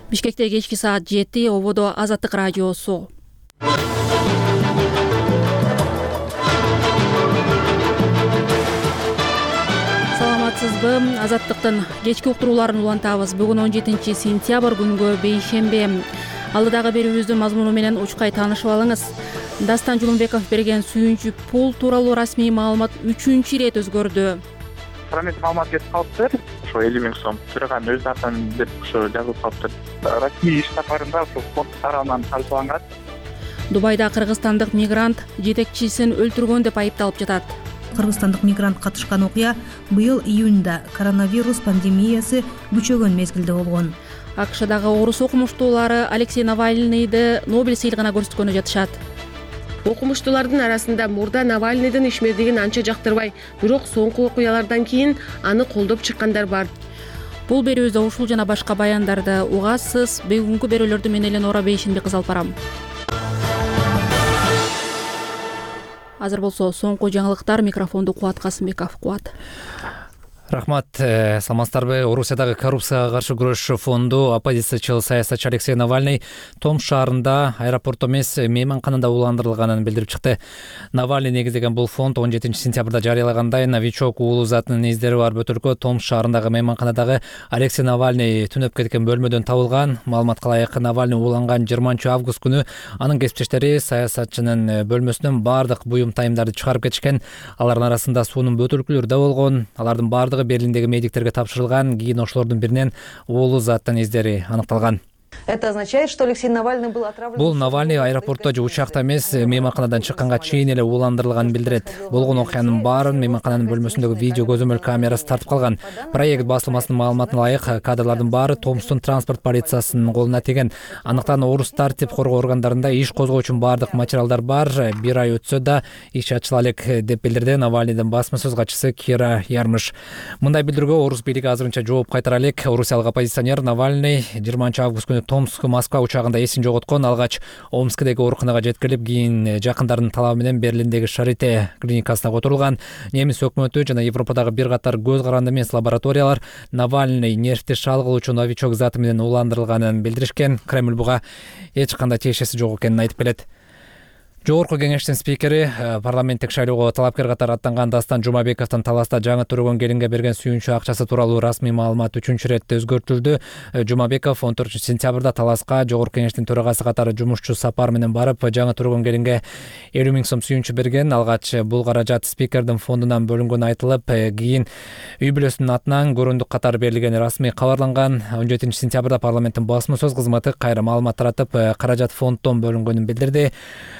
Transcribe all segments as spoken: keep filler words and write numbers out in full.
Бишкекте кечки саат жети, ободо Азаттык радиосу. Саламатсызбы? Азаттыктын кечки уктурууларын улантабыз. Бүгүн он жетинчи сентябрь күнгө бейшембе. Алдыдагы берүүбүздүн мазмуну менен учкай таанышып алыңыз. Дастан Жулунбеков берген сүйүнчү пул тууралуу расмий маалымат үчүнчү ирет өзгөрдү. Парламент маалымат кетип калыптыр. Ошо элүү миң сом төрөган өз атын деп ошо жазылып калыптыр. Расмий иш сапарында ошо фонд тарабынан талкууланган. Дубайда кыргызстандык мигрант жетекчисин өлтүргөн деп айыпталып жатат. Кыргызстандык мигрант катышкан окуя быйыл июнда коронавирус пандемиясы күчөгөн мезгилде болгон. АКШдагы орус окумуштуулары Алексей Навальныйды Нобель сыйлыгына көрсөткөнү жатышат. Окумуштуулардын арасында мурда Навальныйдын ишмердигин анча жактырбай, бирок соңку окуялардан кийин аны колдоп чыккандар бар. Бул берүүбүздө ушул жана башка баяндарды угасыз. Бүгүнкү берүүлөрдү мен Эленора Бейшенбек алып барам. Азыр болсо соңку жаңылыктар. Микрофонду Кубат Касымбеков. Кубат. Рахмат. Саламатсыздарбы? Орусиядагы коррупцияга каршы күрөш фонду оппозициячыл саясатчы Алексей Навальный Том шаарында аэропорт эмес мейманканада уландырылганын билдирип чыкты. Навальный негиздеген бул фонд он жетинчи сентябрда жарыялагандай новичок уулу затынын издери бар бөтөлкө Том шаарындагы мейманканадагы Алексей Навальный түнөп кеткен бөлмөдөн табылган. Маалыматка ылайык, Навальный ууланган жыйырманчы август күнү анын кесиптештери саясатчынын бөлмөсүнөн бардык буюм тайымдарды чыгарып кетишкен. Алардын арасында суунун бөтөлкөлөрү да болгон. Алардын бардыгы Берлиндеги медиктерге тапшырылган. Кийин ошолордун биринен уулу заттын издери аныкталган. Это означает, что Алексей Навальный был отравлен. Бул Навальный аэропортто же учакта эмес, мейманканадан чыкканга чейин эле ууландырылганын билдирет. Болгон окуянын баарын мейманкананын бөлмөсүндөгү видео көзөмөл камерасы тартып калган. Проект басылмасынын маалыматына ылайык, кадрлардын баары Томстун транспорт полициясынын колуна тиген. Андыктан орус тартип коргоо органдарында иш козгоо үчүн баардык материалдар бар. Бир ай өтсө да иш ачыла элек деп билдирди Навальныйдын басма сөз катчысы Кира Ярмыш. Мындай билдирүүгө орус бийлиги азырынча жооп кайтара элек. Орусиялык оппозиционер Навальный жыйырманчы август күнү Томск Москва учагында эсин жоготкон. Алгач Омскдеги ооруканага жеткирилип, кийин жакындарынын талабы менен Берлиндеги Шарите клиникасына которулган. Немис өкмөтү жана Европадагы бир катар көз каранды эмес лабораториялар Навальный нервти шалгылуучу новичок заты менен уландырылганын билдиришкен. Кремль буга эч кандай тиешеси жок экенин айтып келет. Жогорку кеңештин спикери, парламенттик шайлоого талапкер катары аттанган Дастан Жумабековдун таласта жаңы төрөгөн келинге берген сүйүнчү акчасы тууралуу расмий маалымат үчүнчү иретте өзгөртүлдү. Жумабеков он төртүнчү сентябрда таласка жогорку кеңештин төрагасы катары жумушчу сапар менен барып, жаңы төрөгөн келинге элүү миң сом сүйүнчү берген. Алгач бул каражат спикердин фондунан бөлүнгөнү айтылып, кийин үй бүлөсүнүн атынан көрүндүк катары берилгени расмий кабарланган. он жетинчи сентябрда парламенттин басма сөз кызматы кайра маалымат таратып, каражат фонддон бөлүнгөнүн билдирди.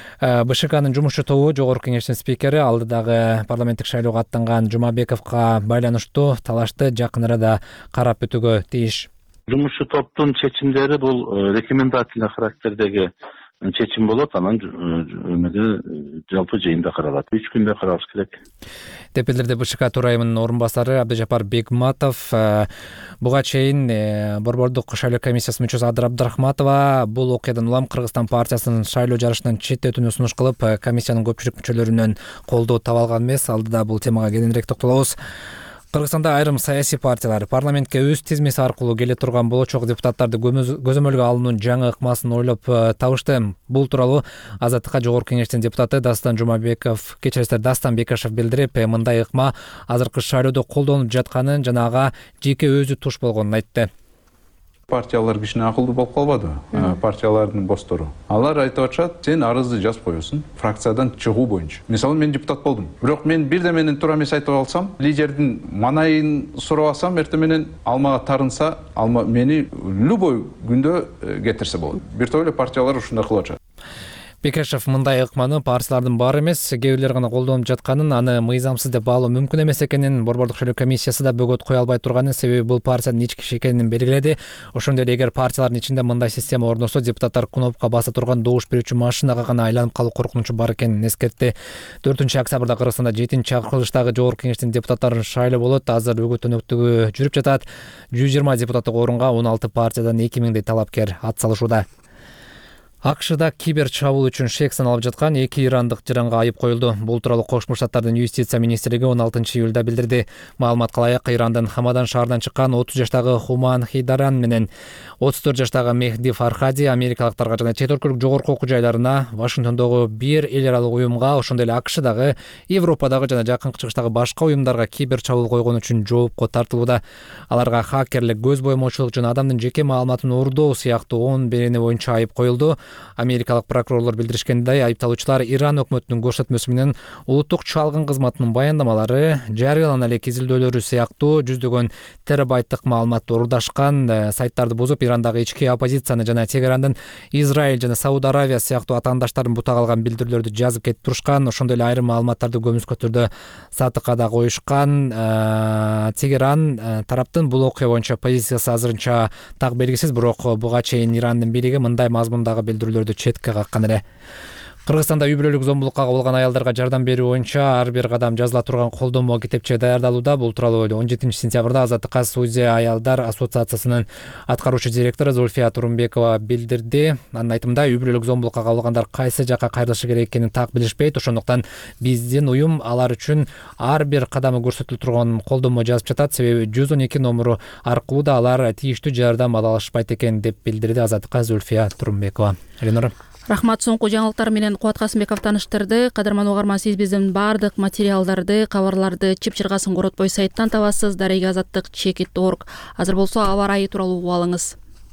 БШКнын жумушчу тобу жогорку кеңештин спикери алдыдагы парламенттик шайлоого аттанган Жумабековго байланыштуу талашты жакын арада карап өтүүгө тийиш. Жумушчу топтун чечимдери бул рекомендательный характердеги чечим болот, анан өмөдө жалпы жыйында каралат. үч күндө каралыш керек деп билдирди БШК төрайымынын орун басары Абдыжапар Бегматов. Буга чейин Борбордук шайлоо комиссиясынын мүчөсү Адыр Абдрахматова бул окуядан улам Кыргызстан партиясынын шайлоо жарышынан четтетүүнү сунуш кылып, комиссиянын көпчүлүк мүчөлөрүнөн колдоо таба алган эмес. Алдыда бул темага кененирээк токтолобуз. Кыргызстанда айрым саясий партиялар парламентке өз тизмеси аркылуу келе турган болочок депутаттарды көзөмөлгө алуунун жаңы ыкмасын ойлоп табышты. Бул тууралуу Азаттыкка жогорку кеңештин депутаты Дастан Жумабеков, кечиресиздер Дастан Бекашев билдирип, мындай ыкма азыркы шайлоодо колдонулуп жатканын жана ага жеке өзү туш болгонун айтты. Партиялар кичине акылдуу болуп калбады, партиялардын бостору. Алар айтып атышат, сен арызды жазып коесуң фракциядан чыгуу боюнча. Мисалы мен депутат болдум. Бирок мен бирде менен туура эмес айтып алсам, лидердин манайын сурап алсам, эртең менен алмага тарынса, алма мени любой күндө кетирсе болот. Бир топ эле партиялар ушундай кылып атышат. Бекешев мындай ыкманы партиялардын баары эмес, кээ бирлер гана колдонуп жатканын, аны мыйзамсыз деп баалоо мүмкүн эмес экенин, Борбордук шайлоо комиссиясы да бөгөт кое албай турганын, себеби бул партиянын ички иши экенин белгиледи. Ошондой эле эгер партиялардын ичинде мындай система орношсо, депутаттар кнопка баса турган добуш берүүчү машинага гана айланып калуу коркунучу бар экенин эскертти. төртүнчү октябрда Кыргызстанда жетинчи акырылыштагы жогорку кеңештин депутаттарын шайлоо болот. Азыр өгөтөнөктүгү жүрүп жатат. жүз жыйырма депутаттык орунга он алты партиядан эки миңдей талапкер ат салышууда. акшда кибер чабуул үчүн шек саналып жаткан эки ирандык жыранга айып коюлду. Бул тууралуу Кошмо Штаттардын юстиция министрлиги он алтынчы июлда билдирди. Маалыматка ылайык, Ирандын Хамадан шаарынан чыккан отуз жаштагы Хуман Хидаран менен отуз төрт жаштагы Мехди Фархади америкалыктарга жана чет өлкөлүк жогорку окуу жайларына, Вашингтондогу бир эл аралык уюмга, ошондой эле акшдагы, Европадагы жана Жакынкы Чыгыштагы башка уюмдарга кибер чабуул койгон үчүн жоопко тартылууда. Аларга хакерлик, көз боемоочулук жана адамдын жеке маалыматын уурдоо сыяктуу он берени боюнча айып коюлду. Америкалык прокурорлор билдиришкендей, айыпталуучулар Иран өкмөтүнүн көрсөтмөсү менен улуттук чалгын кызматынын баяндамалары, жарыялана элек изилдөөлөрү сыяктуу жүздөгөн терабайттык маалыматты уурдашкан, сайттарды бузуп, Ирандагы ички оппозицияны жана Тегерандын Израиль жана Сауд Аравия сыяктуу атаандаштарын бутак алган билдирүүлөрдү жазып кетип турушкан. Ошондой эле айрым маалыматтарды көмүскө түрдө сатыкка да коюшкан. Тегеран тараптын бул окуя боюнча позициясы азырынча так белгисиз, бирок буга чейин Ирандын бийлиги мындай мазмундагы билдирүүлөрдү четке каккан эле. Кыргызстанда үй бүлөлүк зомбулукка кабылган аялдарга жардам берүү боюнча ар бир кадам жазыла турган колдонмо китепче даярдалууда. Бул тууралуу он жетинчи сентябрда Азаттыкка Судия аялдар ассоциациясынын аткаруучу директору Зульфия Турумбекова билдирди. Анын айтымында, үй бүлөлүк зомбулукка кабылгандар кайсы жакка кайрылышы керек экенин так билишпейт. Ошондуктан биздин уюм алар үчүн ар бир кадамы көрсөтүлүп турган колдонмо жазып жатат. Себеби жүз он эки номуру аркылуу да алар тийиштүү жардам ала алышпайт экен деп билдирди Азаттыкка Зульфия Турумбекова. Эленора. Рахмат, соңку жаңылыктар менен Кубат Касымбеков таныштырды. Кадырман угарман, сиз биздин баардык материалдарды, кабарларды чып-чыргасын коротпой сайттан табасыз. Дарега азаттык чекит точка орг. Азыр болсо аба ырайы тууралуу угуп алыңыз.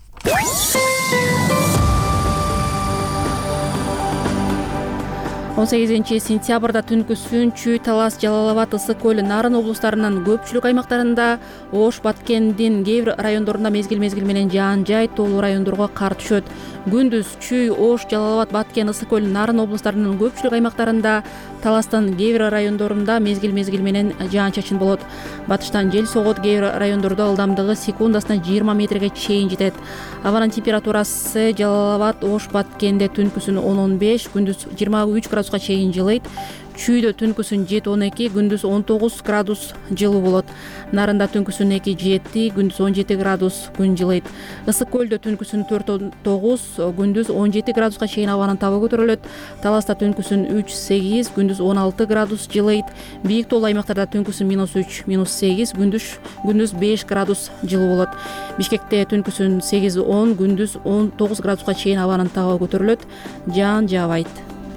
он сегизинчи сентябрда түнкү Сүнчү, Талас, Жалал Абад, Ысык көл, Нарын облустарынын көпчүлүк аймактарында, Ош, Баткендин кээ бир райондорунда мезгил-мезгил менен жаан жай, тоолуу райондорго кар түшөт. Күндүз Чүй, Ош, Жалал Абад, Баткен, Ысык көл, Нарын облустарынын көпчүлүк аймактарында, Таластын кээ бир райондорунда мезгил-мезгил менен жаан чачын болот. Батыштан жел согот, кээ бир райондордо ылдамдыгы секундасына жыйырма метрге чейин жетет. Абанын температурасы Жалал Абад, Ош, Баткенде түнкүсүн он он беш, күндүз жыйырма үч градуска чейин жылыйт. Чүйдө түнкүсүн жети он эки, күндүз он тогуз градус жылуу болот. Нарында түнкүсүн эки жети, күндүз он жети градус күн жылыйт. Ысык көлдө түнкүсүн төрт он тогуз, күндүз он жети градуска чейин абанын табы көтөрүлөт. Таласта түнкүсүн үч сегиз, күндүз он алты градус жылыйт. Бийик тоолуу аймактарда түнкүсүн минус үч, минус сегиз, күндүз күндүз беш градус жылуу болот. Бишкекте түнкүсүн сегиз он, күндүз он тогуз градуска чейин абанын табы көтөрүлөт. Жаан жаабайт.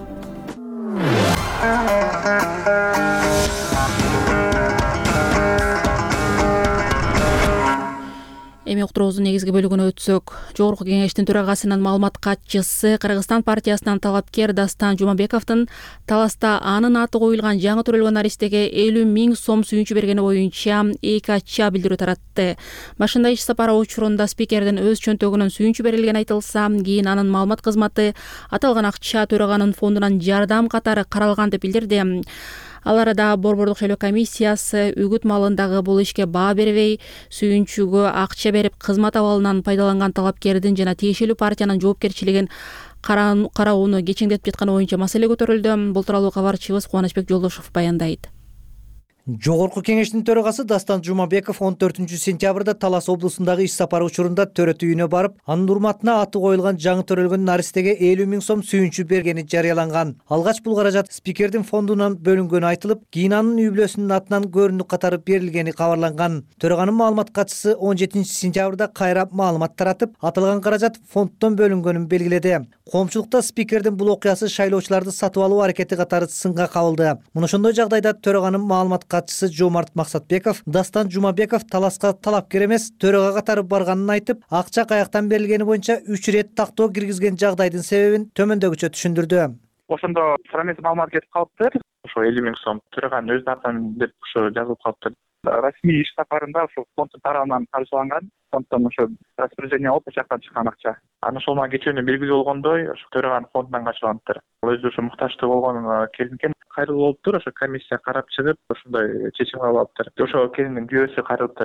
Эми уктуруубуздун негизги бөлүгүнө өтсөк, Жогорку Кеңештин төрагасынын маалымат катчысы, Кыргызстан партиясынан талапкер Дастан Жумабековдун Таласта анын аты коюлган жаңы төрөлгөн наристеге элүү миң сом сүйүнчү бергени боюнча эки ача билдирүү таратты. Башында иш сапары учурунда спикердин өз чөнтөгүнөн сүйүнчү берилген айтылса, кийин анын маалымат кызматы аталган акча төраганын фондунан жардам катары каралган деп билдирди. Ал арада Борбордук шайлоо комиссиясы үгүт маалындагы бул ишке баа бербей, сүйүнчүгө акча берип кызмат абалынан пайдаланган талапкердин жана тиешелүү партиянын жоопкерчилигин кароону кечеңдетип жатканы боюнча маселе көтөрүлдү. Бул тууралуу кабарчыбыз Кубанычбек Жолдошов баяндайт. Жогорку Кеңештин төрагасы Дастан Жумабеков он төртүнчү сентябрда Талас облусундагы иш сапары учурунда төрөт үйүнө барып, анын урматына аты коюлган жаңы төрөлгөн наристеге элүү миң сом сүйүнчү бергени жарыяланган. Алгач бул каражат спикердин фондунан бөлүнгөнү айтылып, кийин анын үй бүлөсүнүн атынан көрүндүк катары берилгени кабарланган. Төраганын маалымат катчысы он жетинчи сентябрда кайра маалымат таратып, аталган каражат фонддон бөлүнгөнүн белгиледи. Коомчулукта спикердин бул окуясы шайлоочуларды сатып алуу аракети катары сынга кабылды. Мына ошондой жагдайда төраганын маалымат катчысы Жомарт Максатбеков Дастан Жумабеков Таласка талапкер эмес, төрага катары барганын айтып, акча каяктан берилгени боюнча үч ирет тактоо киргизген жагдайдын себебин төмөндөгүчө түшүндүрдү. Ошондо туура эмес маалымат кетип калыптыр. Ошо элүү миң сом төраганын өзү тарткан деп ошо жазылып калыптыр. Расмий иш сапарында ошо фонддун тарабынан каржыланган. Фонддон ошо распоряжение алып жактан чыккан акча. Анын ошол кечөөнү белгилүү болгондой, ошо төраганын фондунан качылгантыр. Ал өзү ошо муктаждуу болгон келинке кайрылып болуптур, ошо комиссия карап чыгып, ошондой чечим кабыл алыптыр. Ошо келиндин күйөөсү кайрылыптыр.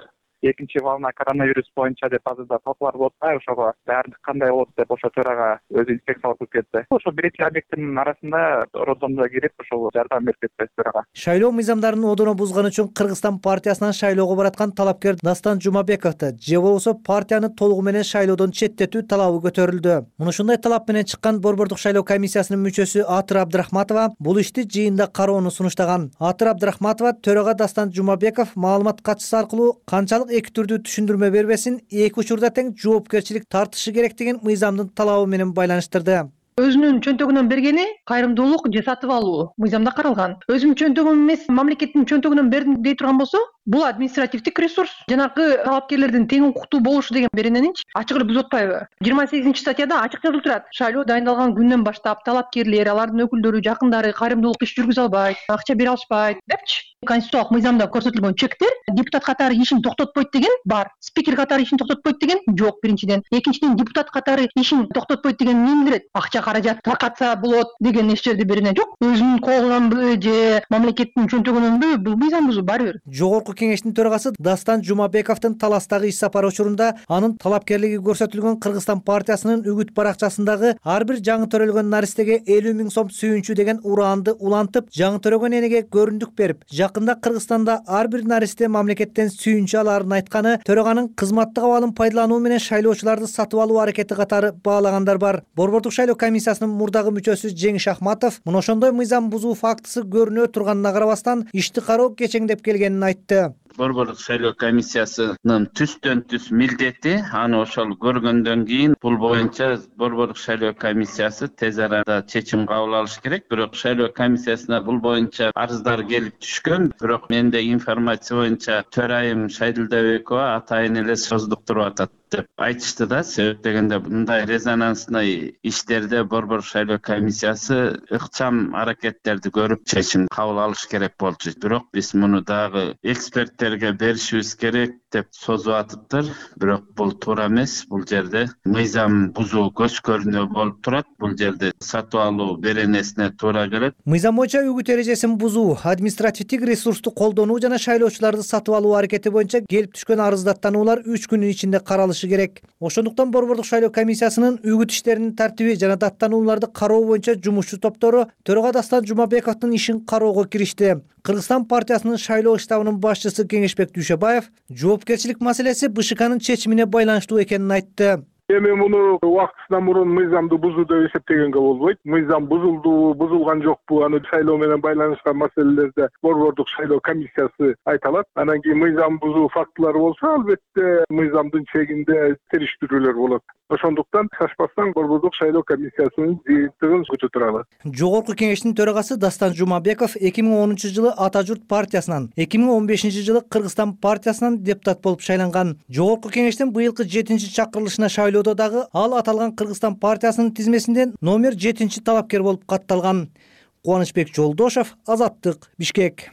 экинчи волна коронавирус боюнча деп азырда талкуулар болуп атпайбы, ошого баардык кандай болот деп ошо төрага өзү инспекциялап кылып кетти. Ошо бир эки объекттин арасында роддомдо кирип ошол жардам берип кетти төрага. Шайлоо мыйзамдарын одоно бузганы үчүн Кыргызстан партиясынан шайлоого бараткан талапкер Дастан Жумабековду же болбосо партияны толугу менен шайлоодон четтетүү талабы көтөрүлдү. Муну ушундай талап менен чыккан Борбордук шайлоо комиссиясынын мүчөсү Атыр Абдрахматова бул ишти жыйында кароону сунуштаган. Атыр Абдрахматова төрага Дастан Жумабеков маалымат катчысы аркылуу канчалык эки түрдүү түшүндүрмө бербесин, эки учурда тең жоопкерчилик тартышы керек деген мыйзамдын талабы менен байланыштырды. Өзүнүн чөнтөгүнөн бергени кайрымдуулук же сатып алуу мыйзамда каралган. Өзүмдүн чөнтөгүм эмес, мамлекеттин чөнтөгүнөн бердим дей турган болсо, бул административдик ресурс. Жанагы талапкерлердин тең укуктуу болушу деген берененинчи ачык эле бузуп атпайбы? жыйырма сегизинчи статьяда ачык жазылып турат. Шайлоо дайындалган күндөн баштап талапкерлер, алардын өкүлдөрү, жакындары кайрымдуулук иш жүргүзө албайт, акча бере алышпайт депчи. Конституциялык мыйзамда көрсөтүлгөн чектер депутат катары ишин токтотпойт деген бар. Спикер катары ишин токтотпойт деген жок биринчиден. Экинчиден, депутат катары ишин токтотпойт деген эмне билдирет? Акча каражат таркатса болот деген эштерди берене жок. Өзүнүн колунанбы же мамлекеттин чөнтөгүнөнбү бул мыйзам бузуу баары бир. Жогорку кеңештин төрагасы Дастан Жумабековдун Таластагы иш сапары учурунда анын талапкерлиги көрсөтүлгөн Кыргызстан партиясынын үгүт баракчасындагы ар бир жаңы төрөлгөн наристеге элүү миң сом сүйүнчү деген ураанды улантып, жаңы төрөгөн энеге көрүндүк берип, жакында Кыргызстанда ар бир наристе мамлекеттен сүйүнчү алаарын айтканы төраганын кызматтык абалын пайдалануу менен шайлоочуларды сатып алуу аракети катары баалагандар бар. Борбордук шайлоо комиссиясынын мурдагы мүчөсү Жеңиш Ахматов мына ошондой мыйзам бузуу фактысы көрүнө турганына карабастан ишти кароо кечеңдеп келгенин айтты. Борбордук шайлоо комиссиясынын түстөн түз милдети аны ошол көргөндөн кийин бул боюнча Борбордук шайлоо комиссиясы тез арада чечим кабыл алыш керек. Бирок шайлоо комиссиясына бул боюнча арыздар келип түшкөн. Бирок менде информация боюнча төрайым Шайдылдабекова атайын эле создуктуруп атат деп айтышты да. Себеп дегенде мындай резонансный иштерде Борбордук шайлоо комиссиясы ыкчам аракеттерди көрүп чечим кабыл алыш керек болчу. Бирок биз муну дагы эксперттерге беришибиз керек деп созуп атыптыр. Бирок бул туура эмес. Бул жерде мыйзам бузуу көз көрүнүү болуп турат. Бул жерде сатып алуу беренесине туура келет. Мыйзам боюнча үгүт эрежесин бузуу, административдик ресурсту колдонуу жана шайлоочуларды сатып алуу аракети боюнча келип түшкөн арыздаттануулар үч күнүн ичинде каралышы керек. Ошондуктан Борбордук шайлоо комиссиясынын үгүт иштеринин тартиби жана даттанууларды кароо боюнча жумушчу топтору төрага Дастан Жумабековдун ишин кароого киришти. Кыргызстан партиясынын шайлоо штабынын башчысы Кеңешбек Дүйшөбаев жоопкерчилик маселеси БШКнын чечимине байланыштуу экенин айтты. Эми муну убактысынан мурун мыйзамды бузуу деп эсептегенге болбойт. Мыйзам бузулду, бузулган жокпу, аны шайлоо менен байланышкан маселелерде Борбордук шайлоо комиссиясы айта алат. Анан кийин мыйзам бузуу фактылары болсо, албетте мыйзамдын чегинде териштирүүлөр болот. Ошондуктан шашпастан Борбордук шайлоо комиссиясынын жыйынтыгын көтөрө алат. Жогорку кеңештин төрагасы Дастан Жумабеков эки миң онунчу жылы Ата журт партиясынан, эки миң он бешинчи жылы Кыргызстан партиясынан депутат болуп шайланган. Жогорку кеңештин быйылкы жетинчи чакырылышына шайлоодо дагы ал аталган Кыргызстан партиясынын тизмесинде номер жетинчи талапкер болуп катталган. Кубанычбек Жолдошов, Азаттык, Бишкек.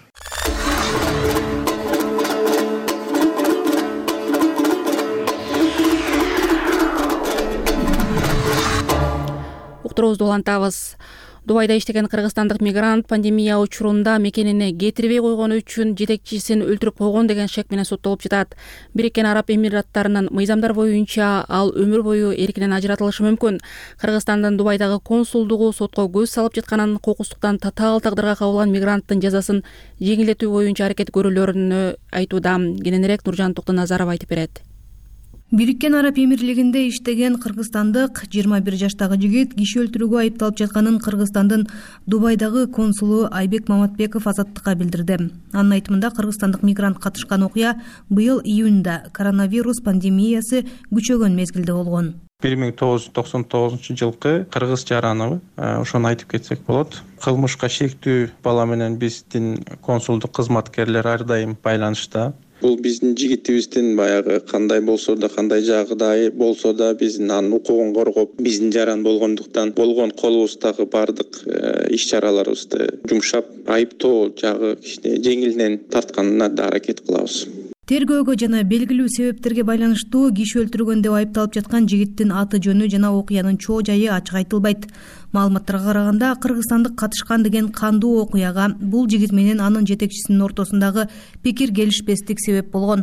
Уктуруубузду улантабыз. Дубайда иштеген кыргызстандык мигрант пандемия учурунда мекенине кетирбей койгону үчүн жетекчисин өлтүрүп койгон деген шек менен соттолуп жатат. Бириккен Араб Эмираттарынын мыйзамдар боюнча ал өмүр бою эркинен ажыратылышы мүмкүн. Кыргызстандын Дубайдагы консулдугу сотко көз салып жатканын, кокустуктан татаал тагдырга кабылган мигранттын жазасын жеңилдетүү боюнча аракет көрүүлөрүн айтууда. Кененирээк Нуржан Токтоназаров айтып берет. Бириккен Араб Эмирлигинде иштеген кыргызстандык жыйырма бир жаштагы жигит киши өлтүрүүгө айыпталып жатканын Кыргызстандын Дубайдагы консулу Айбек Маматбеков Азаттыкка билдирди. Анын айтымында кыргызстандык мигрант катышкан окуя быйыл июнда коронавирус пандемиясы күчөгөн мезгилде болгон. бир миң тогуз жүз токсон тогузунчу жылкы кыргыз жараны ошону айтып кетсек болот. Кылмышка шектүү бала менен биздин консулдук кызматкерлер ар дайым байланышта. Бул биздин жигитибиздин баягы кандай болсо да, кандай жагдай болсо да биздин анын укугун коргоп, биздин жаран болгондуктан болгон колубуздагы бардык иш чараларыбызды жумшап, айыптоо жагы кичине жеңилинен тартканына да аракет кылабыз. Тергөөгө жана белгилүү себептерге байланыштуу киши өлтүргөн деп айыпталып жаткан жигиттин аты жөнү жана окуянын чоо жайы ачык айтылбайт. Маалыматтарга караганда кыргызстандык катышкан деген кандуу окуяга бул жигит менен анын жетекчисинин ортосундагы пикир келишпестик себеп болгон.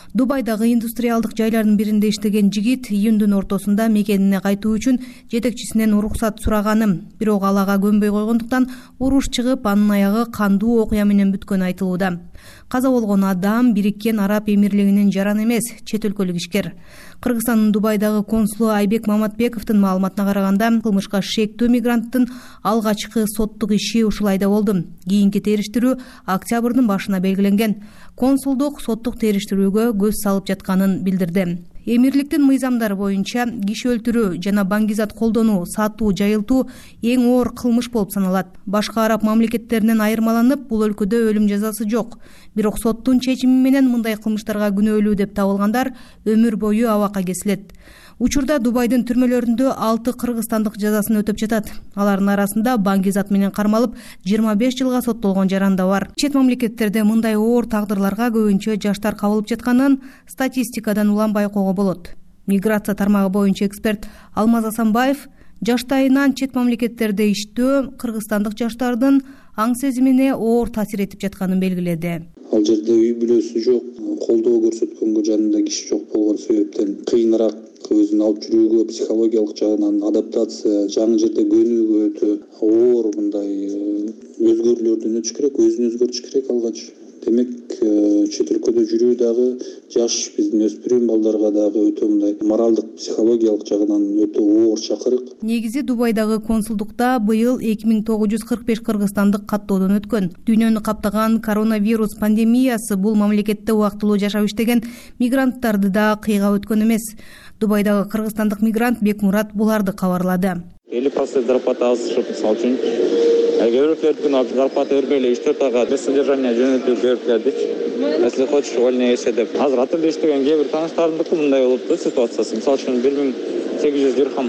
Дубайдагы индустриалдык жайлардын биринде иштеген жигит июндун ортосунда мекенине кайтуу үчүн жетекчисинен уруксат сураганы, бирок ал ага көнбөй койгондуктан уруш чыгып, анын аягы кандуу окуя менен бүткөнү айтылууда. Каза болгон адам Бириккен Араб Эмирлигинин жараны эмес, чет өлкөлүк ишкер. Кыргызстандын Дубайдагы консулу Айбек Маматбековдун маалыматына караганда, кылмышка шектүү мигранттын алгачкы соттук иши ушул айда болду. Кийинки териштирүү октябрдын башына белгиленген. Консулдук соттук териштирүүгө көз салып жатканын билдирди. Эмирликтин мыйзамдары боюнча киши өлтүрүү жана баңгизат колдонуу, сатуу, жайылтуу эң оор кылмыш болуп саналат. Башка араб мамлекеттеринен айырмаланып, бул өлкөдө өлүм жазасы жок. Бирок соттун чечими менен мындай кылмыштарга күнөөлүү деп табылгандар өмүр бою абакка кесилет. Учурда Дубайдын түрмөлөрүндө алты кыргызстандык жазасын өтөп жатат. Алардын арасында баңгизат менен кармалып жыйырма беш жылга соттолгон жаран да бар. Чет мамлекеттерде мындай оор тагдырларга көбүнчө жаштар кабылып жатканын статистикадан улам байкоого болот. Миграция тармагы боюнча эксперт Алмаз Асанбаев жаштайынан чет мамлекеттерде иштөө кыргызстандык жаштардын аң сезимине оор таасир этип жатканын белгиледи. Ал жерде үй бүлөсү жок, колдоо көрсөткөнгө жанында киши жок болгон себептен кыйыныраак өзүн алып жүрүүгө, психологиялык жагынан адаптация, жаңы жерде көнүүгө өтө оор мындай өзгөрүүлөрдөн өтүш керек, өзүн өзгөртүш керек алгач. Демек, чет өлкөдө жүрүү дагы жаш биздин өспүрүм балдарга дагы өтө мындай моралдык, психологиялык жагынан өтө оор чакырык. Негизи Дубайдагы консулдукта быйыл эки миң тогуз жүз кырк беш кыргызстандык каттоодон өткөн. Дүйнөнү каптаган коронавирус пандемиясы бул мамлекетте убактылуу жашап иштеген мигранттарды да кыйгап өткөн эмес. Дубайдагы кыргызстандык мигрант Бекмурат буларды кабарлады. элүү процент зарплата азышып, мисалы үчүн Көрөктөрдүн зарплата бербей эле үч төрт айга без содержания жөнөтүп берип келдичи. Если хочешь, увольняй эше деп. Азыр атымда иштеген кээ бир тааныштарымдыкы мындай болупту ситуациясы. Мисалы үчүн бир миң сегиз жүз дирхам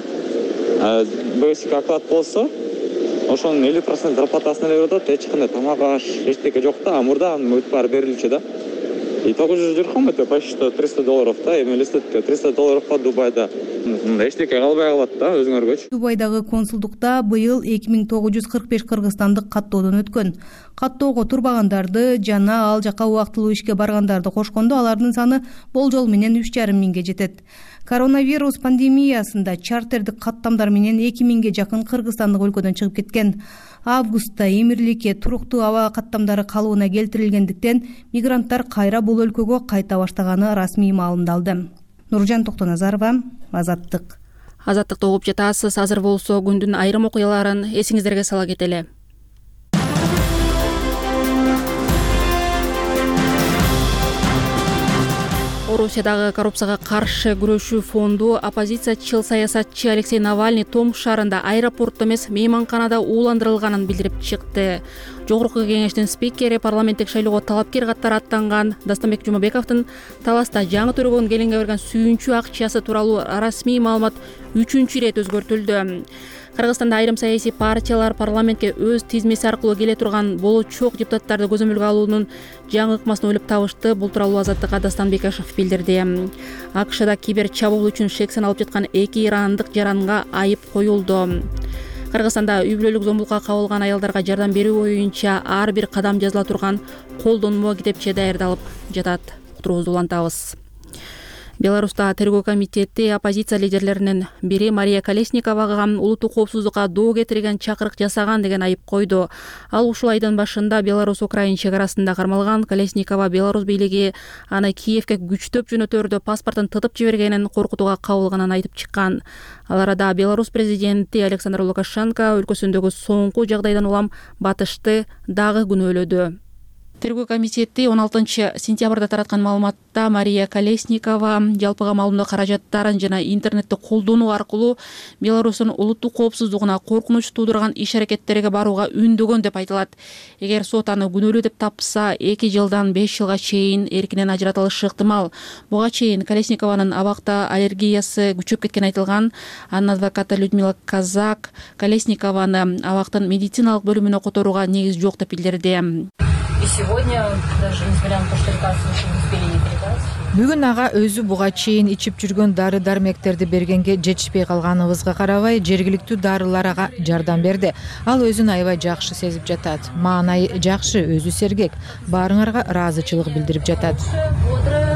бasic оклад болсо, ошонун элүү процент зарплатасын эле берет, эч кандай тамак аш, эчтеке жок да, мурда анын өтүп баары берилчү да. И тогуз жүз дирхам это почти триста долларов да, эми элестетке триста долларовго Дубайда эчтеке калбай калат да, өзүңөргөчү. Дубайдагы консулдукта быйыл эки миң тогуз жүз кырк беш кыргызстандык каттоодон өткөн. Каттоого турбагандарды жана ал жака убактылуу ишке баргандарды кошкондо алардын саны болжол менен үч жарым миңге жетет. Коронавирус пандемиясында чартердик каттамдар менен эки миңге жакын кыргызстандык өлкөдөн чыгып кеткен. Августта Эмирликке туруктуу аба каттамдары калыбына келтирилгендиктен мигранттар кайра бул өлкөгө кайта баштаганы расмий маалымдалды. Нуржан Токтоназарова, Азаттык. Азаттыкты угуп жатасыз. Азыр болсо күндүн айрым окуяларын эсиңиздерге сала кетели. Орусиядагы коррупцияга каршы күрөшүү фонду оппозициячыл саясатчы Алексей Навальный Томск шаарында аэропортто эмес мейманканада ууландырылганын билдирип чыкты. Жогорку кеңештин спикери парламенттик шайлоого талапкер катары аттанган Дастанбек Жумабековдун таласта жаңы төрөгөн келинге берген сүйүнчү акчасы тууралуу расмий маалымат үчүнчү ирет өзгөртүлдү. Кыргызстанда айрым саясий партиялар парламентке өз тизмеси аркылуу келе турган болочок депутаттарды көзөмөлгө алуунун жаңы ыкмасын ойлоп табышты. Бул тууралуу Азаттыкка Дастан Бекашев билдирди. АКШда кибер чабуул үчүн шексен алып жаткан эки ирандык жаранга айып коюлду. Кыргызстанда үй бүлөлүк зомбулукка кабылган аялдарга жардам берүү боюнча ар бир кадам жазыла турган колдонмо китепче даярдалып жатат. Уктуруубузду улантабыз. Беларуста тергөө комитети оппозиция лидерлеринин бири Мария Колесниковага улуттук коопсуздукка доо кетирген чакырык жасаган деген айып койду. Ал ушул айдын башында Беларусь-Украин чек арасында кармалган. Колесникова Беларусь бийлиги аны Киевке күчтөп жөнөтөрдө паспортун тытып жибергенин, коркутууга кабылганын айтып чыккан. Ал арада Беларусь президенти Александр Лукашенко өлкөсүндөгү соңку жагдайдан улам батышты дагы күнөөлөдү. Тергөө комитети он алтынчы сентябрда тараткан маалыматта Мария Колесникова жалпыга маалымдоо каражаттарын жана интернетти колдонуу аркылуу Беларустун улуттук коопсуздугуна коркунуч туудурган иш-аракеттерге барууга үндөгөн деп айтылат. Эгер сот аны күнөөлүү деп тапса, эки жылдан беш жылга чейин эркинен ажыратылышы ыктымал. Буга чейин Колесникованын абакта аллергиясы күчөп кеткени айтылган. Анын адвокаты Людмила Казак Колесникованы абактын медициналык бөлүмүнө которууга негиз жок деп билдирди. И сегодня, даже несмотря на то, что лекарства еще не успели не передать. Бүгүн ага өзү буга чейин ичип жүргөн дары-дармектерди бергенге жетишпей калганыбызга карабай, жергиликтүү дарылар ага жардам берди. Ал өзүн аябай жакшы сезип жатат. Маанай жакшы, өзү сергек. Баарыңарга ыраазычылык билдирип жатат.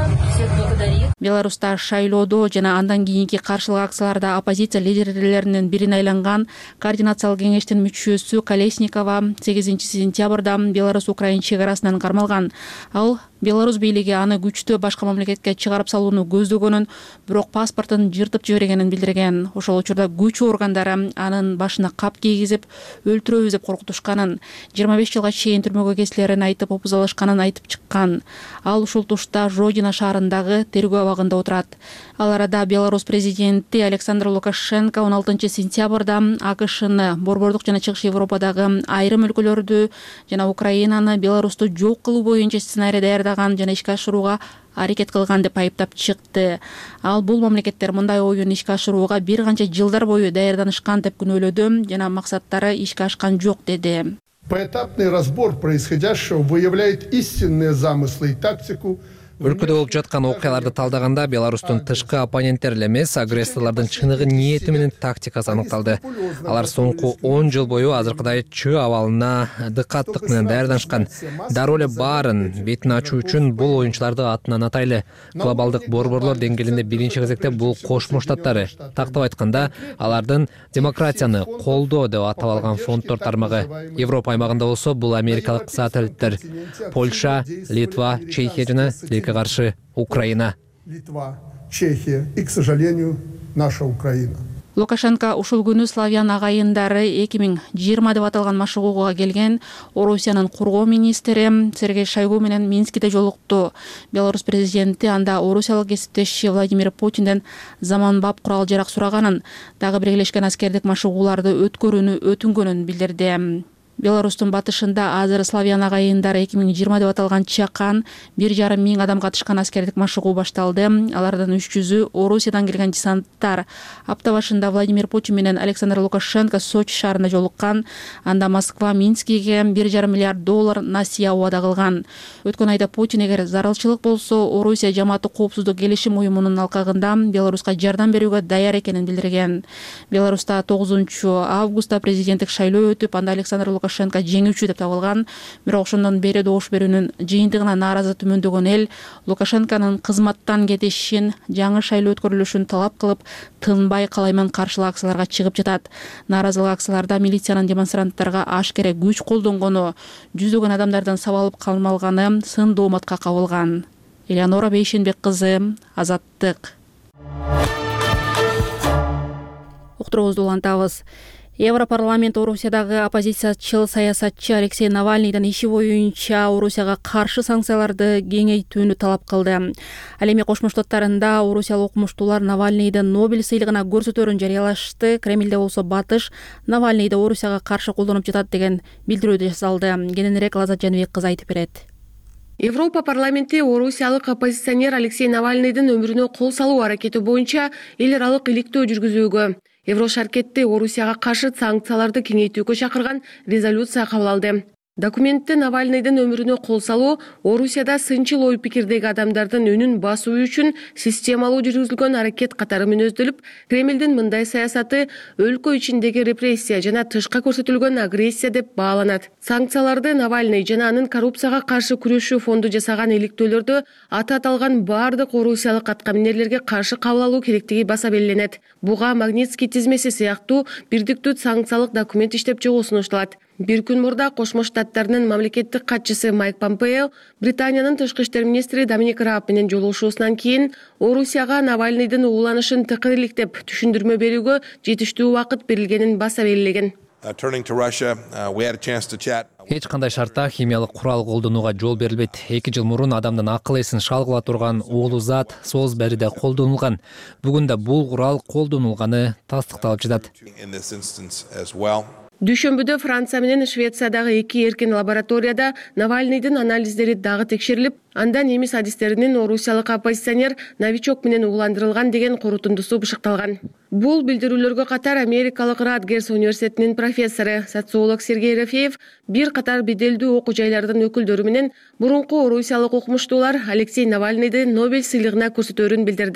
благодарит. Беларуста шайлоодо жана андан кийинки каршылык акцияларда оппозиция лидерлеринин бирине айланган координациялык кеңештин мүчөсү Колесникова сегизинчи сентябрда Беларусь Украина чек арасынан кармалган. Ал Беларусь бийлиги аны күчтүү башка мамлекетке чыгарып салууну көздөгөнүн, бирок паспортун жыртып жибергенин билдирген. Ошол учурда күч органдары анын башына кап кийгизип, өлтүрөбүз деп коркутушканын, жыйырма беш жылга чейин түрмөгө кесилерин айтып опузалашканын айтып чыккан. Ал ушул тушта Жодино шаарындагы тергөө абагында отурат. Ал арада Беларусь президенти Александр Лукашенко он алтынчы сентябрда АКШны, Борбордук жана Чыгыш Европадагы айрым өлкөлөрдү жана Украинаны Беларусту жок кылуу боюнча сценарий даярдаган жана ишке ашырууга аракет кылган деп айыптап чыкты. Ал бул мамлекеттер мындай оюн ишке ашырууга бир канча жылдар бою даярданышкан деп күнөөлөдү жана максаттары ишке ашкан жок деди. Поэтапный разбор происходящего выявляет истинные замыслы и тактику. Өлкөдө болуп жаткан окуяларды талдаганда Беларустун тышкы оппоненттер эле эмес, агрессорлордун чыныгы ниети менен тактикасы аныкталды. Алар соңку он жыл бою азыркыдай чы абалына дыкаттык менен даярданышкан. Дароо эле баарын бетин ачуу үчүн бул оюнчуларды атынан атайлы. Глобалдык борборлор деңгээлинде биринчи кезекте бул Кошмо Штаттары. Тактап айтканда, алардын демократияны колдоо деп атап алган фонддор тармагы. Европа аймагында болсо бул америкалык сателлиттер. Польша, Литва, Чехия жана каршы Украина. Литва, Чехия и, к сожалению, наша Украина. Лукашенко ушул күнү славян агайындары эки миң жыйырма деп аталган машыгууга келген Орусиянын кургоо министри Сергей Шойгу менен Минскиде жолукту. Беларусь президенти анда орусиялык кесиптеши Владимир Путинден заманбап курал жарак сураганын, дагы Биргелешкен аскердик машыгууларды өткөрүүнү өтүнгөнүн билдирди. Беларустун батышында азыр славян агайындары эки миң жыйырма деп аталган чакан бир жарым миң адам катышкан аскердик машыгуу башталды. Алардын үч жүзү Орусиядан келген десанттар. Апта башында Владимир Путин менен Александр Лукашенко Сочи шаарында жолуккан. Анда Москва Минскиге бир жарым миллиард доллар насыя убада кылган. Өткөн айда Путин эгер зарылчылык болсо, Орусия жамааттык коопсуздук келишим уюмунун алкагында Беларуска жардам берүүгө даяр экенин билдирген. Беларуста тогузунчу августта президенттик шайлоо өтүп, анда Александр Лукашенко жеңүүчү деп табылган. Бирок ошондон бери добуш берүүнүн жыйынтыгына нааразы түмөндөгөн эл Лукашенконун кызматтан кетишин, жаңы шайлоо өткөрүлүшүн талап кылып, тынбай калайман каршылык акцияларга чыгып жатат. Нааразылык акцияларда милициянын демонстранттарга ашкере күч колдонгону, жүздөгөн адамдардын сабалып калмалганы сын дооматка кабылган. Элеонора Бейшенбек кызы, Азаттык. Уктуруубузду улантабыз. Европарламент Орусиядагы оппозициячыл саясатчы Алексей Навальныйдын иши боюнча Орусияга каршы санкцияларды кеңейтүүнү талап кылды. Ал эми Кошмо Штаттарында орусиялык окумуштуулар Навальныйды Нобель сыйлыгына көрсөтөөрүн жарыялашты. Кремлде болсо батыш Навальныйды Орусияга каршы колдонуп жатат деген билдирүү жасалды. Кененирээк Лазат Жаныбек кызы айтып берет. Европа парламенти орусиялык оппозиционер Алексей Навальныйдын өмүрүнө кол салуу аракети боюнча эл аралык иликтөө жүргүзүүгө, Еврошаркетти Орусияга каршы санкцияларды кеңейтүүгө чакырган резолюция кабыл алды. Документте Навальныйдын өмүрүнө кол салуу Орусияда сынчыл ой пикирдеги адамдардын үнүн басуу үчүн системалуу жүргүзүлгөн аракет катары мүнөздөлүп, Кремлдин мындай саясаты өлкө ичиндеги репрессия жана тышка көрсөтүлгөн агрессия деп бааланат. Санкцияларды Навальный жана анын коррупцияга каршы күрөшүү фонду жасаган иликтөөлөрдө аты аталган бардык орусиялык аткаминерлерге каршы кабыл алуу керектиги баса белгиленет. Буга Магнитский тизмеси сыяктуу бирдиктүү санкциялык документ иштеп чыгуу сунушталат. Бир күн мурда Кошмо Штаттарынын мамлекеттик катчысы Майк Помпео Британиянын тышкы иштер министри Доминик Рааб менен жолугушуусунан кийин Орусияга Навальныйдын ууланышын тыкыр иликтеп түшүндүрмө берүүгө жетиштүү убакыт берилгенин баса белгилеген. Эч кандай шартта химиялык курал колдонууга жол берилбейт. эки жыл мурун адамдын акыл эсин шалгыла турган уулуу зат Солсбериде колдонулган. Бүгүн да бул курал колдонулганы тастыкталып жатат. Дүйшөмбүдө Франция менен Швециядагы эки эркин лабораторияда Навальныйдын анализдери дагы текшерилип, анда немис адистеринин орусиялык оппозиционер новичок менен ууландырылган деген корутундусу бышыкталган. Бул билдирүүлөргө катар америкалык Радгерс университетинин профессору, социолог Сергей Рафеев бир катар беделдүү окуу жайлардын өкүлдөрү менен мурунку орусиялык окумуштуулар Алексей Навальныйды Нобель сыйлыгына көрсөтөөрүн билдирди.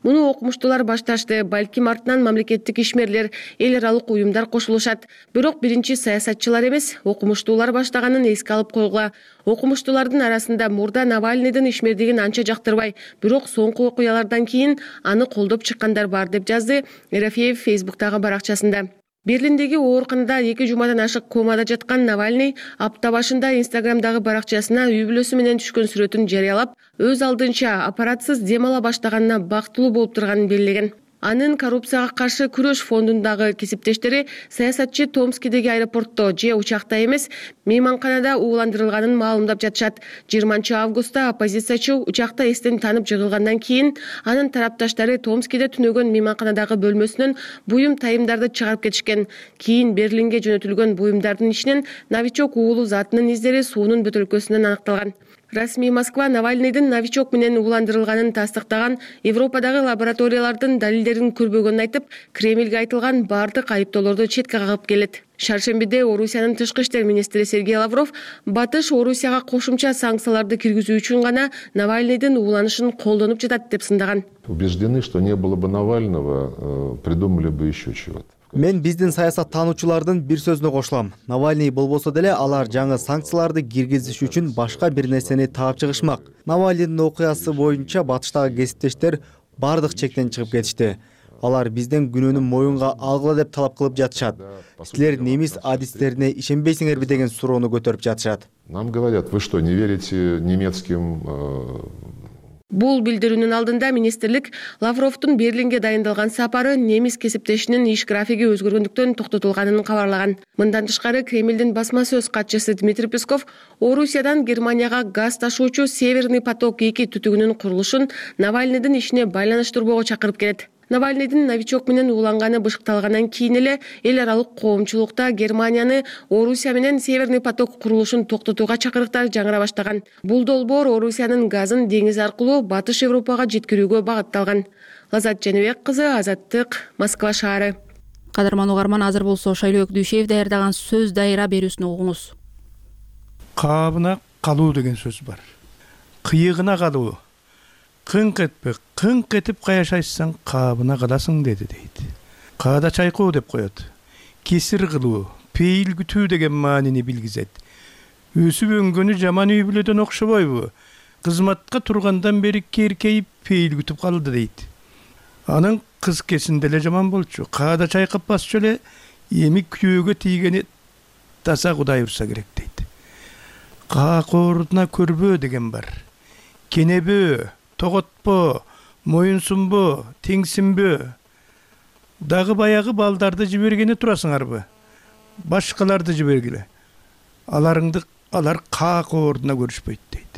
Муну окумуштуулар башташты, балким артынан мамлекеттик ишмерлер, эл аралык уюмдар кошулушат. Бирок биринчи саясатчылар эмес, окумуштуулар баштаганын эске алып койгула. Окумуштуулардын арасында мурда Навальныйдын ишмердигин анча жактырбай, бирок соңку окуялардан кийин аны колдоп чыккандар бар деп жазды Ерофеев Фейсбуктагы баракчасында. Берлиндеги ооруканада эки жумадан ашык комада жаткан Навальный апта башында Инстаграмдагы баракчасына үй бүлөсү менен түшкөн сүрөтүн жарыялап, өз алдынча аппаратсыз дем ала баштаганына бактылуу болуп турганын белгилеген. Анын коррупцияга каршы күрөш фондундагы кесиптештери саясатчы Томскидеги аэропортто же учакта эмес, мейманканада ууландырылганын маалымдап жатышат. жыйырманчы августта оппозициячы учакта эстен танып жыгылгандан кийин анын тарапташтары Томскиде түнөгөн мейманканадагы бөлмөсүнөн буюм тайымдарды чыгарып кетишкен. Кийин Берлинге жөнөтүлгөн буюмдардын ичинен новичок уулу затынын издери суунун бөтөлкөсүнөн аныкталган. Расмий Москва Навальныйдын новичок менен ууландырылганын тастыктаган, Европадагы лабораториялардын далилдерин көрбөгөнүн айтып, Кремльге айтылган бардык айыптоолорду четке кагып келет. Шаршембиде Орусиянын тышкы иштер министри Сергей Лавров Батыш Орусияга кошумча санкцияларды киргизүү үчүн гана Навальныйдын ууланышын колдонуп жатат деп сындаган. Убеждены, что не было бы Навального, придумали бы еще чего-то. Мен биздин саясат таануучулардын бир сөзүнө кошулам. Навальный болбосо деле алар жаңы санкцияларды киргизиш үчүн башка бир нерсени таап чыгышмак. Навальныйдын окуясы боюнча батыштагы кесиптештер бардык чектен чыгып кетишти. Алар бизден күнөөнү моюнга алгыла деп талап кылып жатышат. Силер немис адистерине ишенбейсиңерби деген суроону көтөрүп жатышат. Нам говорят, вы что, не верите немецким... Бул билдирүүнүн алдында министрлик Лавровдун Берлинге дайындалган сапары немис кесиптешинин иш графиги өзгөргөндүктөн токтотулганын кабарлаган. Мындан тышкары Кремлдин басма сөз катчысы Дмитрий Песков Орусиядан Германияга газ ташуучу Северный поток эки түтүгүнүн курулушун Навальныйдын ишине байланыштырбоого чакырып келет. Навальныйдын новичок менен ууланганы бышыкталгандан кийин эле эл аралык коомчулукта Германияны Орусия менен Северный поток курулушун токтотууга чакырыктар жаңыра баштаган. Бул долбоор Орусиянын газын деңиз аркылуу Батыш Европага жеткирүүгө багытталган. Лазат Жаныбек кызы, Азаттык, Москва шаары. Кадырман угарман, азыр болсо Шайлоок Дүйшеев даярдаган сөз дайыра берүүсүн угуңуз. Кабына калуу деген сөз бар. Кыйыгына калуу. Кыңк этпе, кыңк этип каяшайсаң, кабына каласың деди дейт. Каада чайкоо деп коет. Кесир кылуу, пейил күтүү деген маанини билгизет. Өсүп өнгөнү жаман үй бүлөдөн окшобойбу? Кызматка тургандан бери керкейип пейил күтүп калды дейт. Анын кыз кесинде эле жаман болчу. Каада чайкап басчу эле, эми күйөөгө тийгени таса Кудай урса керек дейт. Каакоордуна көрбөө деген бар. Кенебөө, тоготпо, моюнсунбо, теңсинбө. Дагы баягы балдарды жибергени турасыңарбы? Башкаларды жибергиле. Аларыңды алар каакоордуна көрүшпөйт дейт.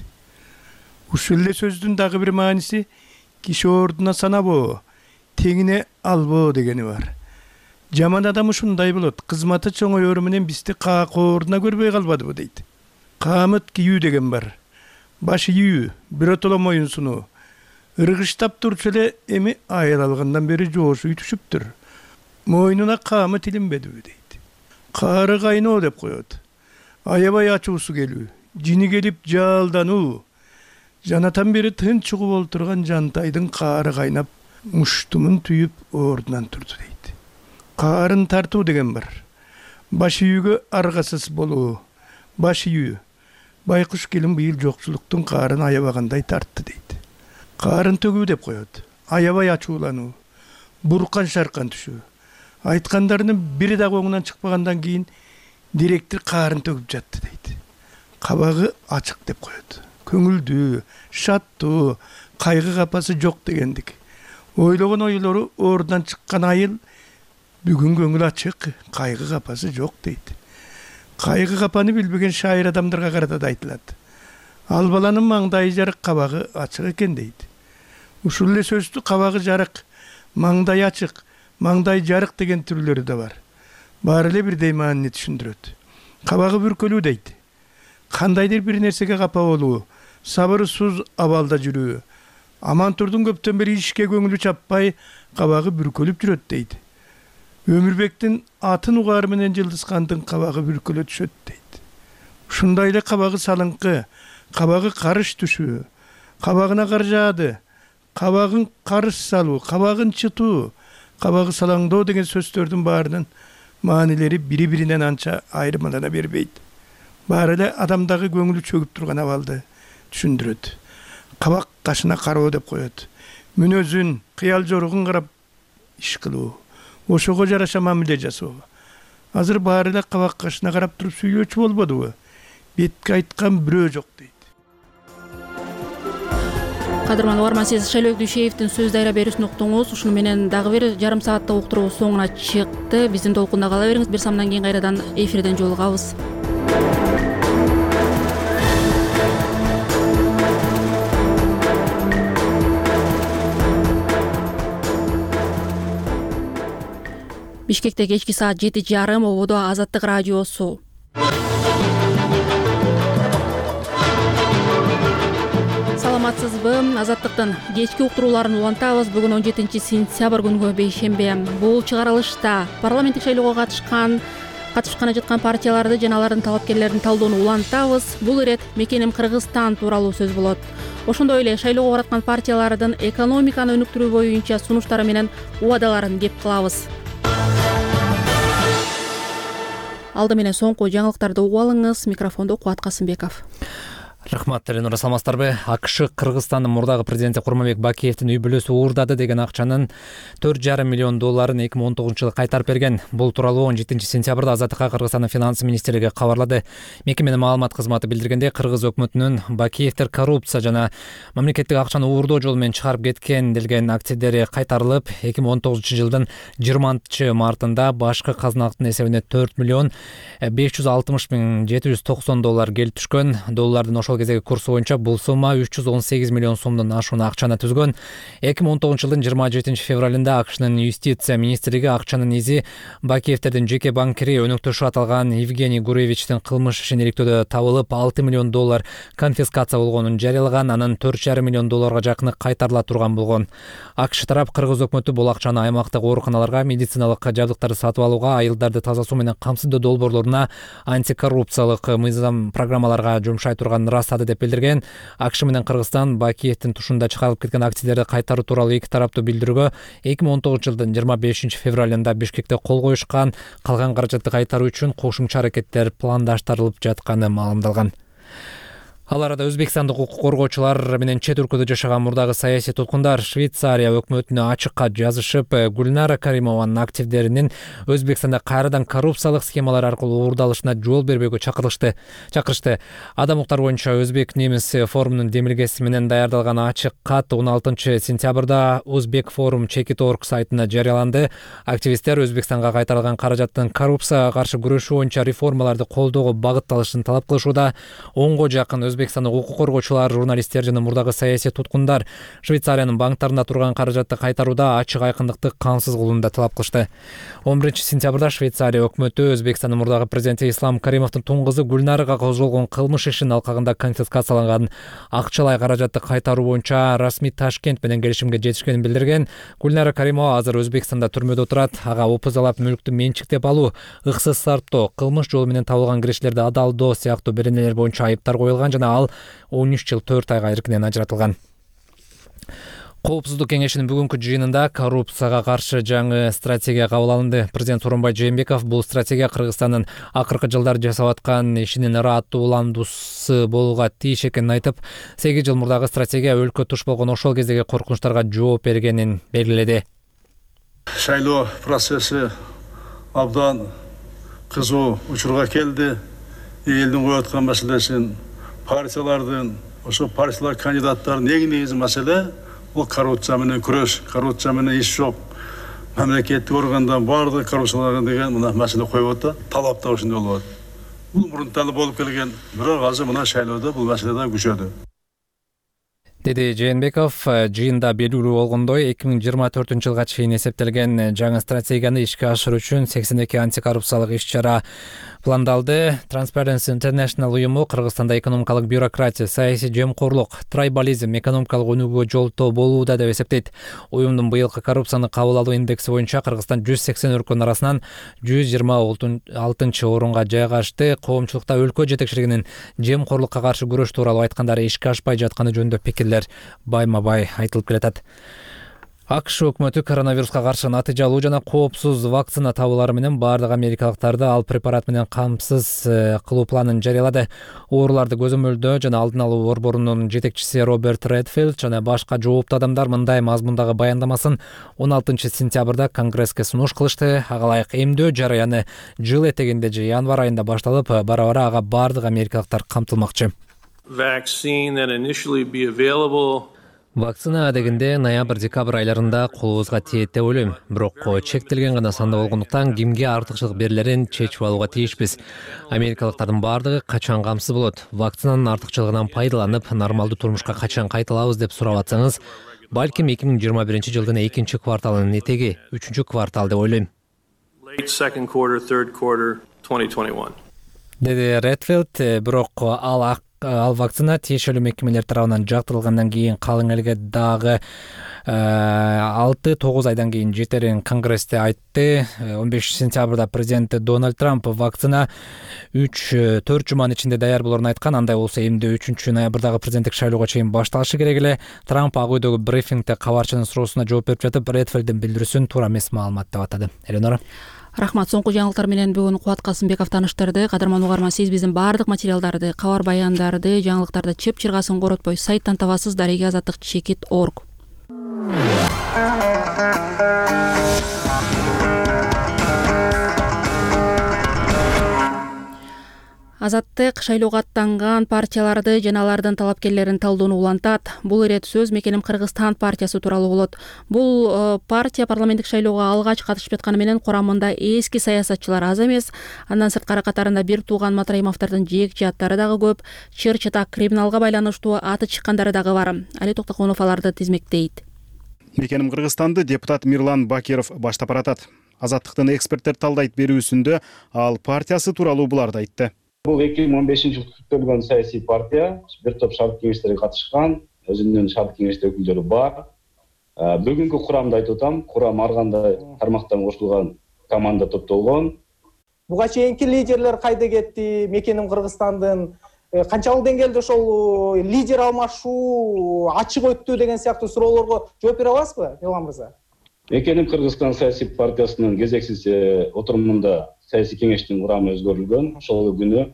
Ушул эле сөздүн дагы бир мааниси киши ордуна санабоо, теңине албоо дегени бар. Жаман адам ушундай болот. Кызматы чоңоёру менен бизди каакоордуна көрбөй калбадыбы дейт. Камыт кийүү деген бар. Баш ийүү, биротоло моюнсунуу. Ыргыштап турчу эле эми айыл алгандан бери жоошуй түшүптүр. Мойнуна камыт илинбедиби дейт. Кары кайноо деп коет. Аябай ачуусу келүү, жини келип жалдануу. Жанатан бери тынч угуп олтурган Жантайдын кары кайнап, муштумун түйүп ордунан турду дейт. Карын тартуу деген бар. Баш ийүүгө аргасыз болуу. Баш ийүү. Байкуш келин быйыл жокчулуктун карын аябагандай тартты дейт. Карын төгүү деп коет. Аябай ачуулануу. Буркан шаркан түшүү. Айткандарынын бири дагы оңунан чыкпагандан кийин директор карын төгүп жатты дейт. Кабагы ачык деп коет. Көңүлдүү, шаттуу, кайгы капасы жок дегендик. Ойлогон ойлору ордунан чыккан айыл бүгүн көңүл ачык, кайгы капасы жок дейт. Кайгы капаны билбеген шайыр адамдарга карата да айтылат. Ал баланын маңдайы жарык, кабагы ачык экен дейт. Ушул эле сөздү кабагы жарык, маңдай ачык, маңдай жарык деген түрлөрү да бар. Баары эле бирдей маанини түшүндүрөт. Кабагы бүркөлүү дейт. Кандайдыр бир нерсеге капа болуу, сабырсыз абалда жүрүү. Амантурдун көптөн бери ишке көңүлү чаппай, кабагы бүркөлүп жүрөт дейт. Өмүрбектин атын угары менен Жылдызкандын кабагы бүркөлө түшөт дейт. Ушундай эле кабагы салыңкы, кабагы карыш түшүү, кабагына кар жаады, кабагын карыш салуу, кабагын чытуу, кабагы салаңдоо деген сөздөрдүн баарынын маанилери бири-биринен анча айырмалана бербейт. Баары эле адамдагы көңүлү чөгүп турган абалды түшүндүрөт. Кабак кашына кароо деп коет. Мүнөзүн, кыял жоругун карап иш кылуу, ошого жараша мамиле жасоо. Азыр баары эле кабак кашына карап туруп сүйлөөчү болбодубу? Бетке айткан бирөө жок дейт. Кадырман угарман, сиз Шайлоо Дүйшеевдин сөз дайра берүүсүн уктуңуз. Ушуну менен дагы бир жарым сааттык уктуруу соңуна чыкты. Биздин толкунда кала бериңиз. Бир самдан кийин кайрадан эфирден жолугабыз. Бишкекте кечки саат жети жарым, ободо Азаттык радиосу. Саламатсызбы? Азаттыктын кечки уктурууларын улантабыз. Бүгүн он жетинчи сентябрь күнгө бейшембе. Бул чыгарылышта парламенттик шайлоого катышкан катышканы жаткан партияларды жана алардын талапкерлерин талдоону улантабыз. Бул ирет мекеним Кыргызстан тууралуу сөз болот. Ошондой эле шайлоого бараткан партиялардын экономиканы өнүктүрүү боюнча сунуштары менен убадаларын кеп кылабыз. Алды менен соңку жаңылыктарды угуп алыңыз. Микрофондо Кубат Касымбеков. Рахмат, Эленура, саламатсыздарбы? АКШ Кыргызстандын мурдагы президенти Курманбек Бакиевдин үй бүлөсү уурдады деген акчанын төрт жарым миллион долларын эки миң он тогузунчу жылы кайтарып берген. Бул тууралуу он жетинчи сентябрда Азаттыкка Кыргызстандын финанс министрлиги кабарлады. Мекеменин маалымат кызматы билдиргендей, Кыргыз өкмөтүнүн Бакиевдер коррупция жана мамлекеттик акчаны уурдоо жолу менен чыгарып кеткен делген активдери кайтарылып, эки миң он тогузунчу жылдын жыйырманчы мартында башкы казналыктын эсебине төрт миллион беш жүз алтымыш миң жети жүз токсон доллар келип түшкөн. Доллардын ошол кезеги курсу боюнча бул сумма үч жүз он сегиз миллион сомдон ашуун акчаны түзгөн. эки миң он тогузунчу жылдын жыйырма жетинчи февралында АКШнын юстиция министрлиги акчанын изи Бакиевдердин жеке банкири өнөктөшү аталган Евгений Гуревичтин кылмыш ишин иликтөөдө табылып, алты миллион доллар конфискация болгонун жарыялаган, анын төрт жарым миллион долларга жакыны кайтарыла турган болгон. АКШ тарап Кыргыз өкмөтү бул акчаны аймактык ооруканаларга, медициналык жабдыктарды сатып алууга, айылдарды таза суу менен камсыздоо долбоорлоруна, антикоррупциялык мыйзам программаларга жумшай турганын ырастады деп билдирген. АКШ менен Кыргызстан Бакиевдин тушунда чыгарылып кеткен активдерди кайтаруу тууралуу эки тараптуу билдирүүгө эки миң он тогузунчу жылдын жыйырма бешинчи февралында Бишкекте кол коюшкан. Калган каражатты кайтаруу үчүн кошумча аракеттер пландаштырылып жатканы маалымдалган. Ал арада Өзбекстандык укук коргоочулар менен чет өлкөдө жашаган мурдагы саясий туткундар Швейцария өкмөтүнө ачыкка жазышып, Гүлнара Каримованын активдеринин Өзбекстанда кайрадан коррупциялык схемалар аркылуу уурдалышына жол бербөөгө чакырышты. Чакырышты. Адам укуктары боюнча Өзбек немис форумунун демилгеси менен даярдалган ачык кат он алтынчы сентябрда Өзбек форум Чекит орг сайтына жарыяланды. Активисттер Өзбекстанга кайтарылган каражаттын коррупцияга каршы күрөшүү боюнча реформаларды колдоого багытталышын талап кылышууда. Онго жакын Өзбекстандык укук коргоочулар, журналисттер жана мурдагы саясий туткундар Швейцариянын банктарында турган каражатты кайтарууда ачык айкындыкты камсыз кылууну да талап кылышты. он биринчи сентябрда Швейцария өкмөтү Өзбекстандын мурдагы президенти Ислам Каримовдун тун кызы Гүлнарага козголгон кылмыш ишинин алкагында конфискацияланган акчалай каражатты кайтаруу боюнча расмий Ташкент менен келишимге жетишкенин билдирген. Гүлнара Каримова азыр Өзбекстанда түрмөдө отурат. Ага опузалап мүлктү менчиктеп алуу, ыксыз сарптоо, кылмыш жолу менен табылган кириштерди адалдоо сыяктуу беренелер боюнча айыптар коюлган жана ал он үч жыл төрт айга эркинен ажыратылган. Коопсуздук кеңешинин бүгүнкү жыйынында коррупцияга каршы жаңы стратегия кабыл алынды. Президент Сооронбай Жээнбеков бул стратегия Кыргызстандын акыркы жылдары жасап аткан ишинин ырааттуу уландуусу болууга тийиш экенин айтып, сегиз жыл мурдагы стратегия өлкө туш болгон ошол кездеги коркунучтарга жооп бергенин белгиледи. Шайлоо процесси абдан кызуу учурга келди. Элдин коюп аткан маселесин, партиялардын, ошо партиялар кандидаттарын эң негизги маселе бул коррупция менен күрөш, коррупция менен иш жок. Мамлекеттик органдан баардык коррупцияларга деген мына маселе коюп атат, талап да ошондой болот. Бул мурунтан болуп келген, бирок азыр мына шайлоодо бул маселе да күчөдү. Деди Жээнбеков. Жыйында белгилүү болгондой, эки миң жыйырма төртүнчү жылга чейин эсептелген жаңы стратегияны ишке ашыруу үчүн сексен эки антикоррупциялык иш-чара пландалды. Transparency International уюму Кыргызстанда экономикалык бюрократия, саясий жемкорлук, трайбализм, экономикалык өнүгүүгө жолтоо болууда деп эсептейт. Уюмдун быйылкы коррупцияны кабыл алуу индекси боюнча Кыргызстан жүз сексен өлкөнүн арасынан жүз жыйырма алтынчы орунга жайгашты. Коомчулукта өлкө жетекчилигинин жемкорлукка каршы күрөш тууралуу айткандары ишке ашпай жатканы жөнүндө пикирлер пикирлер байма бай айтылып келатат. АКШ өкмөтү коронавируска каршы натыйжалуу жана коопсуз вакцина табуулары менен бардык америкалыктарды ал препарат менен камсыз кылуу планын жарыялады. Ооруларды көзөмөлдөө жана алдын алуу борборунун жетекчиси Роберт Редфилд жана башка жооптуу адамдар мындай мазмундагы баяндамасын он алтынчы сентябрда Конгресске сунуш кылышты. Ага ылайык эмдөө жарыяны жыл этегинде же январь айында башталып, бара-бара ага бардык америкалыктар камтылмакчы. Вакцина адегинде ноябрь-декабрь айларында колубузга тиет деп ойлойм. Бирок чектелген гана санда болгондуктан кимге артыкчылык берилерин чечип алууга тийишпиз. Америкалыктардын бардыгы качан камсыз болот? Вакцинанын артыкчылыгынан пайдаланып, нормалдуу турмушка качан кайталабыз деп сурап атсаңыз, балким эки миң жыйырма биринчи жылдын экинчи кварталынын этеги, үчүнчү квартал деп ойлойм. Деди Редфилд, бирок ал Ал вакцина тиешелүү мекемелер тарабынан жактырылгандан кийин калың элге дагы алты тогуз айдан кийин жетерин Конгрессте айтты. он бешинчи сентябрда президент Дональд Трамп вакцина үч төрт жуманын ичинде даяр болорун айткан. Андай болсо эмне үчүнчү ноябрдагы президенттик шайлоого чейин башталышы керек эле. Трамп ак үйдөгү брифингде кабарчынын суроосуна жооп берип жатып, Редфилддин билдирүүсүн туура эмес маалымат деп атады. Эленора. Рахмат. Соңку жаңылыктар менен бүгүн Кубат Касымбеков таныштырды. Кадырман угарман, сиз биздин бардык материалдарды, кабар баяндарды, жаңылыктарды чып-чыргасын коротпой сайттан табасыз. дареге азаттык чекит точка орг. Азаттык шайлоого аттанган партияларды жана алардын талапкерлерин талдоону улантат. Бул ирет сөз Мекеним Кыргызстан партиясы тууралуу болот. Бул партия парламенттик шайлоого алгач катышып жатканы менен курамында эски саясатчылар аз эмес. Андан сырткары катарында бир тууган Матраимовдордун жеекчи аттары дагы көп. Чыр-чатак криминалга байланыштуу аты чыккандары дагы бар. Али Токтоконов аларды тизмектейт. Мекеним Кыргызстанды депутат Мирлан Бакиров баштап баратат. Азаттыктын эксперттер талдайт берүүсүндө ал партиясы тууралуу буларды айтты. Бул эки миң он бешинчи жылы түзүлгөн саясий партия, бир топ шарт кеңештерге катышкан, өзүнүн шарт кеңеште өкүлдөрү бар. Бүгүнкү курамды айтып атам, курам ар кандай тармактан кошулган команда топтолгон. Буга чейинки лидерлер кайда кетти? Мекеним Кыргызстандын канчалык деңгээлде ошол лидер алмашуу ачык өттү деген сыяктуу суроолорго жооп бере аласызбы, Мирлан мырза? Мекеним Кыргызстан саясий партиясынын кезексиз отурумунда саясий кеңештин курамы өзгөрүлгөн. Ошол күнү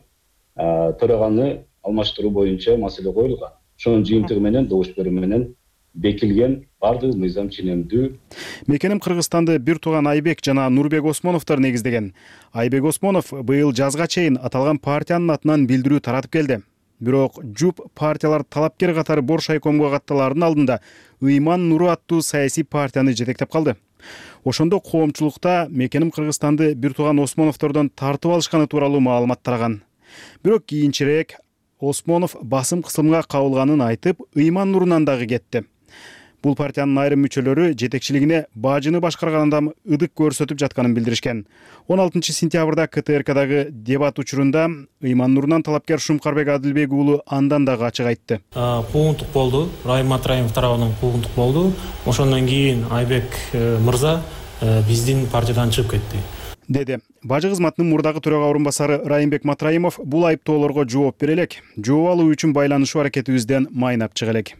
төраганы алмаштыруу боюнча маселе коюлган. Ошонун жыйынтыгы менен добуш берүү менен бекилген бардык мыйзам ченемдүү. Мекеним Кыргызстанды бир тууган Айбек жана Нурбек Осмоновдор негиздеген. Айбек Осмонов быйыл жазга чейин аталган партиянын атынан билдирүү таратып келди. Бирок ЖУП партиялар талапкер катары Боршайкомго катталаардын алдында Ыйман Нуру аттуу саясий партияны жетектеп калды. Ошондо коомчулукта Мекеним Кыргызстанды бир тууган Осмоновдордон тартып алышканы тууралуу маалымат тараган. Бирок кийинчерээк Осмонов басым кысымга кабылганын айтып, Ыйман Нурунан дагы кетти. Бул партиянын айрым мүчөлөрү жетекчилигине бажыны башкарган адам ыдык көрсөтүп жатканын билдиришкен. он алтынчы сентябрда КТРКдагы дебат учурунда Ыйман Нурунан талапкер Шумкарбек Адилбек уулу андан дагы ачык айтты. Куугунтук болду, Райым Матраимов тарабынан куугунтук болду. Ошондон кийин Айбек мырза биздин партиядан чыгып кетти. Деди. Бажы кызматынын мурдагы төрага орун басары Райымбек Матраимов бул айыптоолорго жооп бере элек. Жооп алуу үчүн байланышуу аракетибизден майнап чыга элек.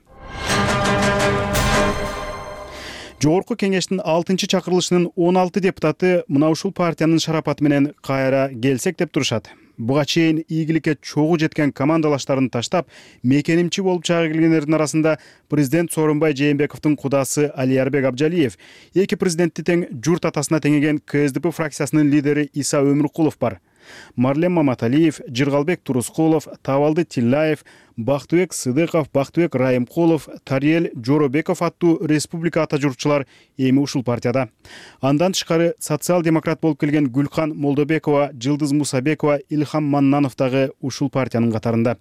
Жогорку кеңештин алтынчы чакырылышынын он алты депутаты мына ушул партиянын шарапаты менен кайра келсек деп турушат. Буга чейин ийгиликке чогуу жеткен командалаштарын таштап, мекенимчи болуп чыга келгендердин арасында президент Сооронбай Жээнбековдун кудасы Алиярбек Абжалиев, эки президентти тең журт атасына теңеген КСДП фракциясынын лидери Иса Өмүркулов бар. Марлен Маматалиев, Жыргалбек Турускулов, Табалды Тиллаев, Бактыбек Сыдыков, Бактыбек Райымкулов, Тариел Жоробеков аттуу республика ата журтчулар эми ушул партияда. Андан тышкары социал-демократ болуп келген Гүлкан Молдобекова, Жылдыз Мусабекова, Илхам Маннанов дагы ушул партиянын катарында.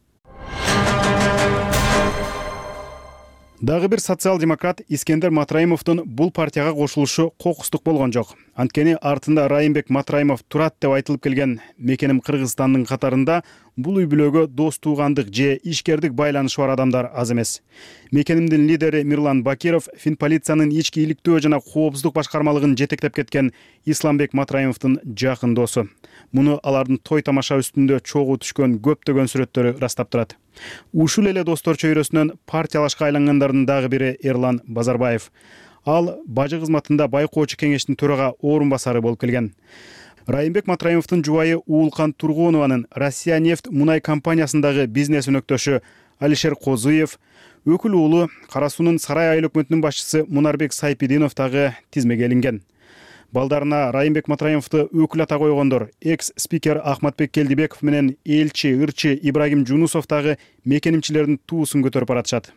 Дагы бир социал-демократ Искендер Матраимовдун бул партияга кошулушу кокустук болгон жок. Анткени артында Райымбек Матраимов турат деп айтылып келген Мекеним Кыргызстандын катарында бул үй бүлөгө дос туугандык же ишкердик байланышы бар адамдар аз эмес. Мекенимдин лидери Мирлан Бакиров Финполициянын ички иликтөө жана коопсуздук башкармалыгын жетектеп кеткен Исламбек Матраимовдун жакын досу. Муну алардын той тамаша үстүндө чогуу түшкөн көптөгөн сүрөттөрү ырастап турат. Ушул эле достор чөйрөсүнөн партиялашка айлангандардын дагы бири Эрлан Базарбаев. Ал бажы кызматында байкоочу кеңештин төрага орун басары болуп келген. Райымбек Матраимовдун жубайы Уулкан Тургунованын Россия нефть мунай компаниясындагы бизнес өнөктөшү Алишер Козуев, өкүл уулу Кара суунун Сарай айыл өкмөтүнүн башчысы Мунарбек Сайпидинов дагы тизмеге илинген. Балдарына Райымбек Матраимовду өкүл ата койгондор экс-спикер Ахматбек Келдибеков менен элчи, ырчы Ибрагим Жунусов дагы мекенимчилердин туусун көтөрүп баратышат.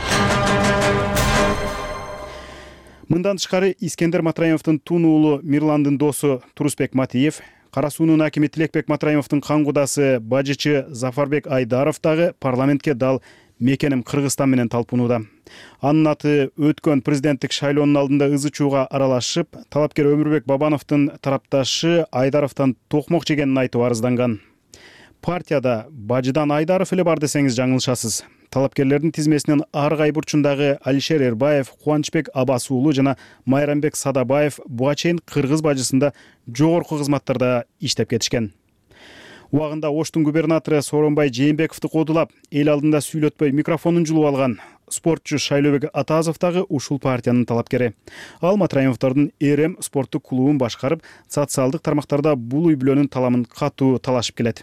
Мындан тышкары Искендер Матраимовдун тун уулу Мирландын досу Турусбек Матиев, Кара суунун акими Тилекбек Матраимовдун каңгудасы бажычы Зафарбек Айдаров дагы парламентке дал мекеним Кыргызстан менен талпынууда. Анын аты өткөн президенттик шайлоонун алдында ызы чууга аралашып, талапкер Өмүрбек Бабановдун тарапташы Айдаровдон токмок жегенин айтып арызданган. Партияда бажыдан Айдаров эле бар десеңиз жаңылышасыз. Талапкерлердин тизмесинен ар кай бурчундагы Алишер Эрбаев, Кубанычбек Абас уулу жана Майрамбек Садабаев буга чейин кыргыз бажысында жогорку кызматтарда иштеп кетишкен. Убагында Оштун губернатору Сооронбай Жээнбековду кодулап, эл алдында сүйлөтпөй микрофонун жулуп алган спортчу Шайлообек Атазов дагы ушул партиянын талапкери. Ал Матраимовдордун Эрем спорттук клубун башкарып, социалдык тармактарда бул үй бүлөнүн таламын катуу талашып келет.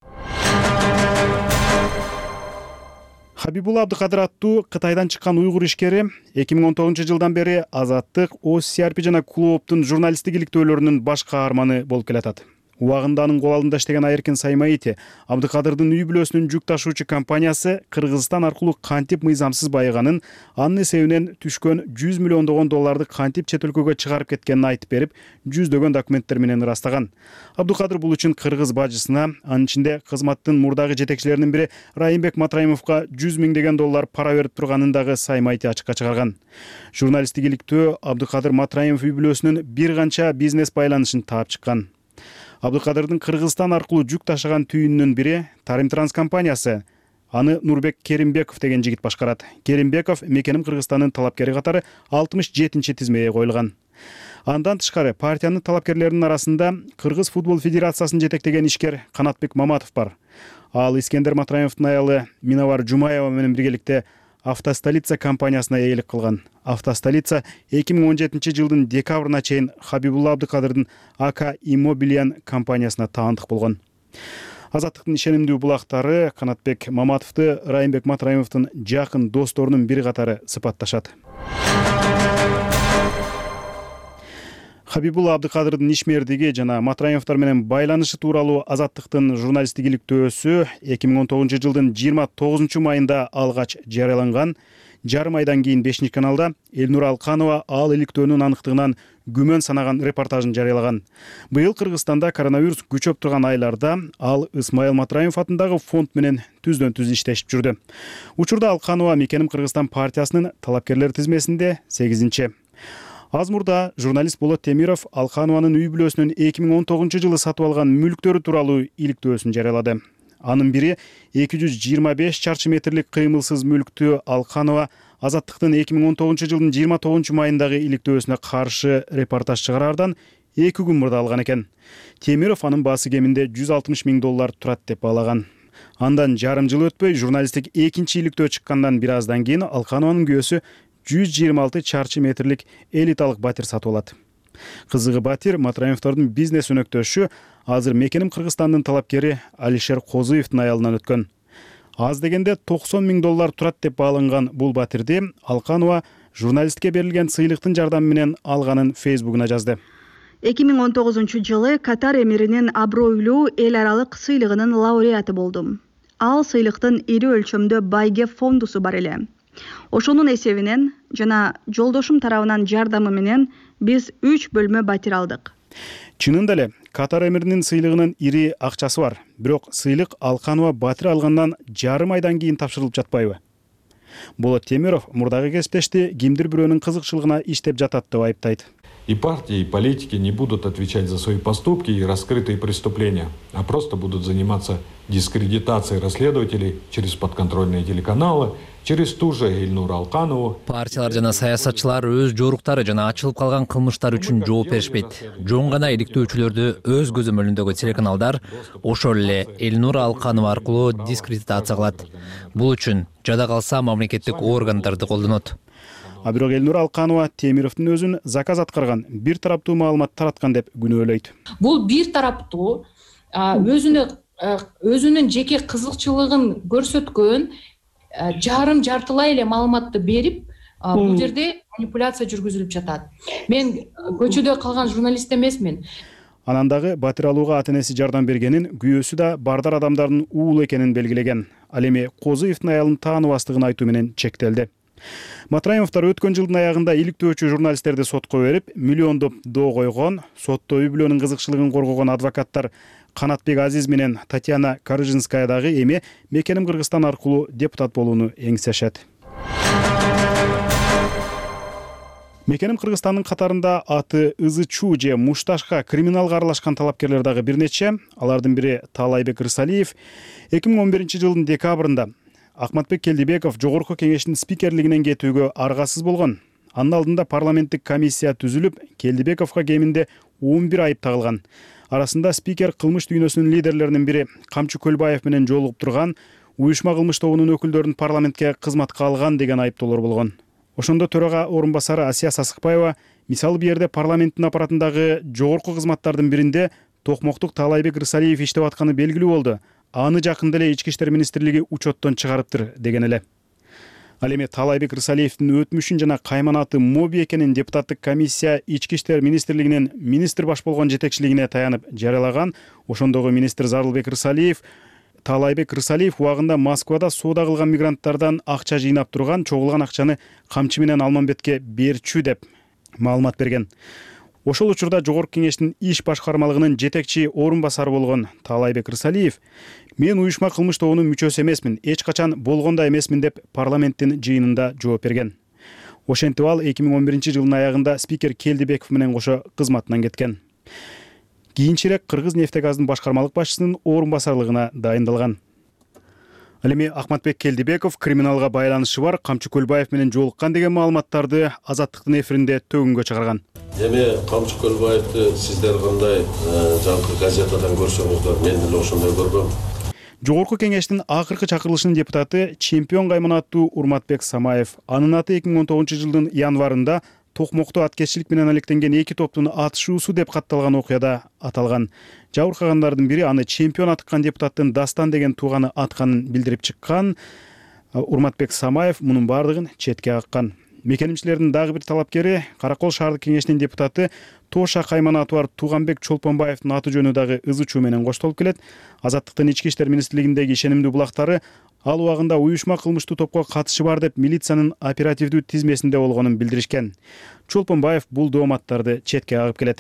Хабибулла Абдыкадыр аттуу Кытайдан чыккан уйгур ишкери эки миң он тогузунчу жылдан бери Азаттык, О С Р П жана клубтун журналисттик иликтөөлөрүнүн баш каарманы болуп келатат. Убагында анын кол алдында иштеген Айыркин Саймаити Абдыкадырдын үй бүлөсүнүн жүк ташуучу компаниясы Кыргызстан аркылуу кантип мыйзамсыз байыганын, анын эсебинен түшкөн жүз миллиондогон долларды кантип чет өлкөгө чыгарып кеткенин айтып берип, жүздөгөн документтер менен ырастаган. Абдыкадыр бул үчүн кыргыз бажысына, анын ичинде кызматтын мурдагы жетекчилеринин бири Райымбек Матраимовго жүз миңдеген доллар пара берип турганын дагы Саймаити ачыкка чыгарган. Журналисттик иликтөө Абдыкадыр Матраимов үй бүлөсүнүн бир канча бизнес байланышын таап чыккан. Абдыкадырдын Кыргызстан аркылуу жүк ташыган түйүнүнүн бири Тарим Транс компаниясы. Аны Нурбек Керимбеков деген жигит башкарат. Керимбеков мекеним Кыргызстандын талапкери катары алтымыш жетинчи тизмеге коюлган. Андан тышкары партиянын талапкерлеринин арасында Кыргыз футбол федерациясын жетектеген ишкер Канатбек Маматов бар. Ал Искендер Матраимовдун аялы Миновар Жумаева менен биргеликте Автостолица компаниясына ээлик кылган. Автостолица эки миң он жетинчи жылдын декабрына чейин Хабибулла Абдыкадырдын АК Иммобилиан компаниясына таандык болгон. Азаттыктын ишенимдүү булактары Канатбек Маматовду Райымбек Матраимовдун жакын досторунун бири катары сыпатташат. Хабибулла Абдыкадырдын ишмердиги жана Матраимовдор менен байланышы тууралуу Азаттыктын журналисттик иликтөөсү эки миң он тогузунчу жылдын жыйырма тогузунчу майында алгач жарыяланган. Жарым айдан кийин бешинчи каналда Элнур Алканова ал иликтөөнүн аныктыгынан күмөн санаган репортажын жарыялаган. Быйыл Кыргызстанда коронавирус күчөп турган айларда ал Исмаил Матраимов атындагы фонд менен түздөн түз иштешип жүрдү. Учурда Алканова мекеним Кыргызстан партиясынын талапкерлер тизмесинде сегизинчи. Аз мурда журналист Болот Темиров Алканованын үй бүлөсүнүн эки миң он тогузунчу жылы сатып алган мүлктөрү тууралуу иликтөөсүн жарыялады. Анын бири эки жүз жыйырма беш чарчы метрлик кыймылсыз мүлктү Алканова Азаттыктын эки миң он тогузунчу жылдын жыйырма тогузунчу майындагы иликтөөсүнө каршы репортаж чыгараардан эки күн мурда алган экен. Темиров анын баасы кеминде жүз алтымыш миң доллар турат деп баалаган. Андан жарым жыл өтпөй журналисттик экинчи иликтөө чыккандан бир аздан кийин Алканованын күйөөсү жүз жыйырма алты чарчы метрлик элиталык батир сатып алат. Кызыгы батир Матраимовдордун бизнес өнөктөшү, азыр мекеним Кыргызстандын талапкери Алишер Козуевдун аялынан өткөн. Аз дегенде токсон миң доллар турат деп бааланган бул батирди Алканова журналистке берилген сыйлыктын жардамы менен алганын Фейсбугуна жазды. эки миң он тогузунчу жылы Катар эмиринин абройлуу эл аралык сыйлыгынын лауреаты болдум. Ал сыйлыктын ири өлчөмдө байге фондусу бар эле. Ошонун эсебинен жана жолдошум тарабынан жардамы менен биз үч бөлмө батир алдык. Чынында эле Катар эмиринин сыйлыгынын ири акчасы бар. Бирок сыйлык Алканова батир алгандан жарым айдан кийин тапшырылып жатпайбы? Болот Темиров мурдагы кесиптешти кимдир бирөөнүн кызыкчылыгына иштеп жатат деп айыптайт. И партии, и политики не будут отвечать за свои поступки и раскрытые преступления, а просто будут заниматься дискредитацией расследователей через подконтрольные телеканалы, через ту же Эльнуру Алканову. Партиялар жана саясатчылар өз жоруктары жана ачылып калган кылмыштар үчүн жооп беришпейт. Жөн гана иликтөөчүлөрдү өз көзөмөлүндөгү телеканалдар ошол эле Эльнура Алканова аркылуу дискредитация кылат. Бул үчүн жада калса мамлекеттик органдарды колдонот. А бирок Эльнура Алканова Темировдун өзүн заказ аткарган, бир тараптуу маалымат тараткан деп күнөөлөйт. Бул бир тараптуу өзүнө өзүнүн жеке кызыкчылыгын көрсөткөн жарым жартылай эле маалыматты берип, бул жерде манипуляция жүргүзүлүп жатат. Мен көчөдө калган журналист эмесмин. Анан дагы батир алууга ата энеси жардам бергенин, күйөөсү да бардар адамдардын уулу экенин белгилеген. Ал эми Козуевдин аялын тааныбастыгын айтуу менен чектелди. Матраимовдор өткөн жылдын аягында иликтөөчү журналисттерди сотко берип, миллиондоп доо койгон, сотто үй бүлөнүн кызыкчылыгын коргогон адвокаттар Канатбек Азиз менен Татьяна Карыжинская дагы эми Мекеним Кыргызстан аркылуу депутат болууну эңсешет. Мекеним Кыргызстандын катарында аты Ызы Чуу же Мушташка криминалга аралашкан талапкерлер дагы бир нече. Алардын бири Таалайбек Рысалиев эки миң он биринчи жылдын декабрында Акматбек Келдибеков жогорку кеңештин спикерлигинен кетүүгө аргасыз болгон. Анын алдында парламенттик комиссия түзүлүп, Келдибековго кеминде он бир айып тагылган. Арасында спикер кылмыш дүйнөсүнүн лидерлеринин бири Камчы Көлбаев менен жолугуп турган, уюшма кылмыш тобунун өкүлдөрүн парламентке кызматка алган деген айыптоолор болгон. Ошондо төрага орун басары Асия Сасыкбаева мисалы бул жерде парламенттин аппаратындагы жогорку кызматтардын биринде токмоктук Таалайбек Рысалиев иштеп атканы белгилүү болду. Аны жакында эле Ички иштер министрлиги учеттон чыгарыптыр деген эле. Ал эми Таалайбек Рысалиевдин өтмүшүн жана кайманаты моби экенин депутаттык комиссия Ички иштер министрлигинин министр баш болгон жетекчилигине таянып жарыялаган. Ошондогу министр Зарылбек Рысалиев Таалайбек Рысалиев убагында Москвада соода кылган мигранттардан акча жыйнап турган, чогулган акчаны Камчы менен Алмамбетке берчү деп маалымат берген. Ошол учурда жогорку кеңештин иш башкармалыгынын жетекчи орун басары болгон Таалайбек Рысалиев мен уюшма кылмыш тобунун мүчөсү эмесмин, эч качан болгон да эмесмин деп парламенттин жыйынында жооп берген. Ошентип ал эки миң он биринчи жылдын аягында спикер Келдибеков менен кошо кызматынан кеткен. Кийинчерээк Кыргыз нефтегаздын башкармалык башчысынын орун басарлыгына дайындалган. Ал эми Акматбек Келдибеков криминалга байланышы бар Камчы Көлбаев менен жолуккан деген маалыматтарды Азаттыктын эфиринде төгүнгө чыгарган. Эми Камчы Көлбаевди сиздер кандай жаңкы газетадан көрсөңүздөр, мен деле ошондой көргөм. Жогорку кеңештин акыркы чакырылышынын депутаты чемпион кайманаттуу Урматбек Самаев. Анын аты эки миң он тогузунчу жылдын январында токмокту аткезчилик менен алектенген эки топтун атышуусу деп катталган окуяда аталган. Жабыркагандардын бири аны чемпион атыккан депутаттын Дастан деген тууганы атканын билдирип чыккан. Урматбек Самаев мунун бардыгын четке каккан. Мекенимчилердин дагы бир талапкери Каракол шаардык кеңешинин депутаты Тоша кайманаты бар Туганбек Чолпонбаевдин аты жөнү дагы Ызы Чуу менен коштолуп келет. Азаттыктын ички иштер министрлигиндеги ишенимдүү булактары ал убагында уюшма кылмыштуу топко катышы бар деп милициянын оперативдүү тизмесинде болгонун билдиришкен. Чолпонбаев бул дооматтарды четке кагып келет.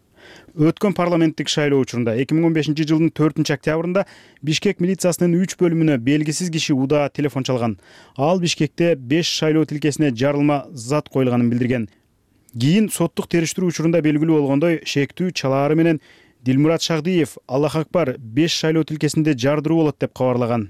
Өткөн парламенттик шайлоо учурунда эки миң он бешинчи жылдын төртүнчү октябрында Бишкек милициясынын үч бөлүмүнө белгисиз киши удаа телефон чалган. Ал Бишкекте беш шайлоо тилкесине жарылма зат коюлганын билдирген. Кийин соттук териштирүү учурунда белгилүү болгондой, шектүү чалаары менен Дилмурат Шагдиев Аллах акбар беш шайлоо тилкесинде жардыруу болот деп кабарлаган.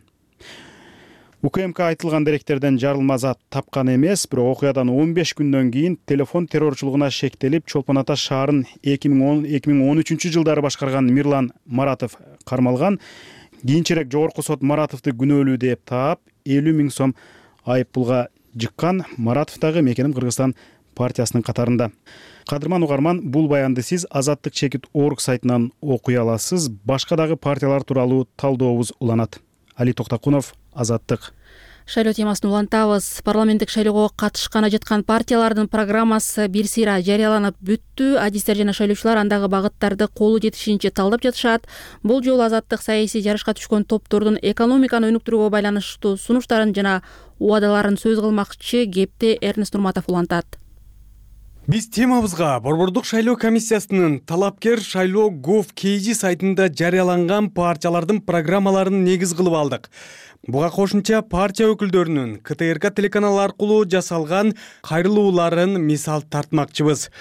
УКМК айтылган деректерден жарылма зат тапкан эмес, бирок окуядан он беш күндөн кийин телефон террорчулугуна шектелип, Чолпон Ата шаарын эки миң он үчүнчү жылдары башкарган Мирлан Маратов кармалган. Кийинчерээк жогорку сот Маратовду күнөөлүү деп таап, элүү миң сом айып пулга жыккан. Маратов дагы Мекеним Кыргызстан партиясынын катарында. Кадырман угарман, бул баянды сиз Азаттык чекит орг сайтынан окуй аласыз. Башка дагы партиялар тууралуу талдообуз уланат. Али Токтакунов, Азаттык. Шайлоо темасын улантабыз. Парламенттик шайлоого катышканы жаткан партиялардын программасы бир сыйра жарыяланып бүттү. Адистер жана шайлоочулар андагы багыттарды колу жетишинче талдап жатышат. Бул жолу Азаттык саясий жарышка түшкөн топтордун экономиканы өнүктүрүүгө байланыштуу сунуштарын жана убадаларын сөз кылмакчы. Кепти Эрнест Нурматов улантат. Биз темабызга Борбордук шайлоо комиссиясынын талапкер шайлоо gov kz сайтында жарыяланган партиялардын программаларын негиз кылып алдык. Буга кошумча партия өкүлдөрүнүн КТРК телеканалы аркылуу жасалган кайрылууларын мисал тартмакчыбыз.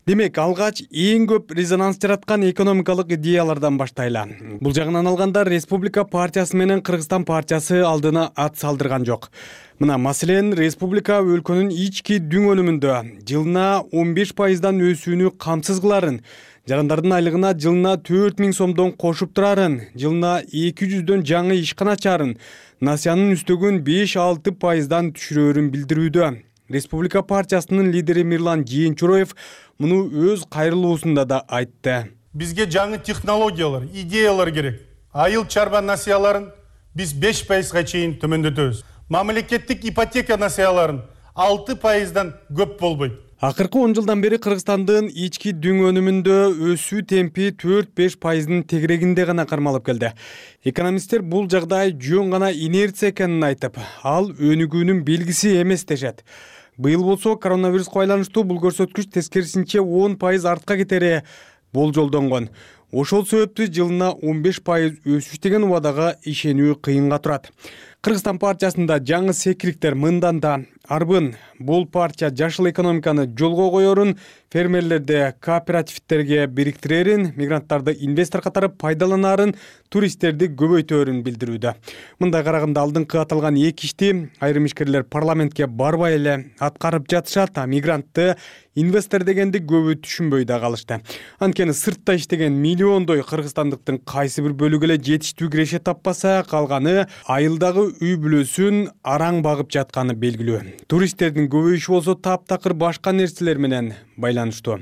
Демек, алгач эң көп резонанс жараткан экономикалык идеялардан баштайлы. Бул жагынан алганда Республика партиясы менен Кыргызстан партиясы алдына ат салдырган жок. Мына маселен, Республика өлкөнүн ички дүң өнүмүндө жылына он беш пайыздан өсүүнү камсыз кыларын, жарандардын айлыгына жылына төрт миң сомдон кошуп турарын, жылына эки жүздөн жаңы ишкана ачарын, насыянын үстөгүн беш алты пайыздан түшүрөөрүн билдирүүдө. Республика партиясынын лидери Мирлан Жээнчуроев муну өз кайрылуусунда да айтты. Бизге жаңы технологиялар, идеялар керек. Айыл чарба насыяларын биз беш пайызга чейин төмөндөтөбүз. Мамлекеттик ипотека насыяларын алты пайыздан көп болбойт. Акыркы он жылдан бери Кыргызстандын ички дүң өнүмүндө өсүү темпи төрт беш пайыздын тегерегинде гана кармалып келди. Экономисттер бул жагдай жөн гана инерция экенин айтып, ал өнүгүүнүн белгиси эмес дешет. Быйыл болсо коронавируско байланыштуу бул көрсөткүч тескерисинче он пайыз артка кетери болжолдонгон. Ошол себептүү жылына он беш пайыз өсүш деген убадага ишенүү кыйынга турат. Кыргызстан партиясында жаңы секириктер мындан да арбын. Бул партия жашыл экономиканы жолго коерун, фермерлерди кооперативтерге бириктирерин, мигранттарды инвестор катары пайдаланарын, туристтерди көбөйтөөрүн билдирүүдө. Мындай караганда алдыңкы аталган эки ишти айрым ишкерлер парламентке барбай эле аткарып жатышат, а мигрантты инвестор дегенди көбү түшүнбөй да калышты. Анткени сыртта иштеген миллиондой кыргызстандыктын кайсы бир бөлүгү эле жетиштүү киреше таппаса, калганы айылдагы үй бүлөсүн араң багып жатканы белгилүү. Туристтердин көбөйүшү болсо таптакыр башка нерселер менен байланыштуу.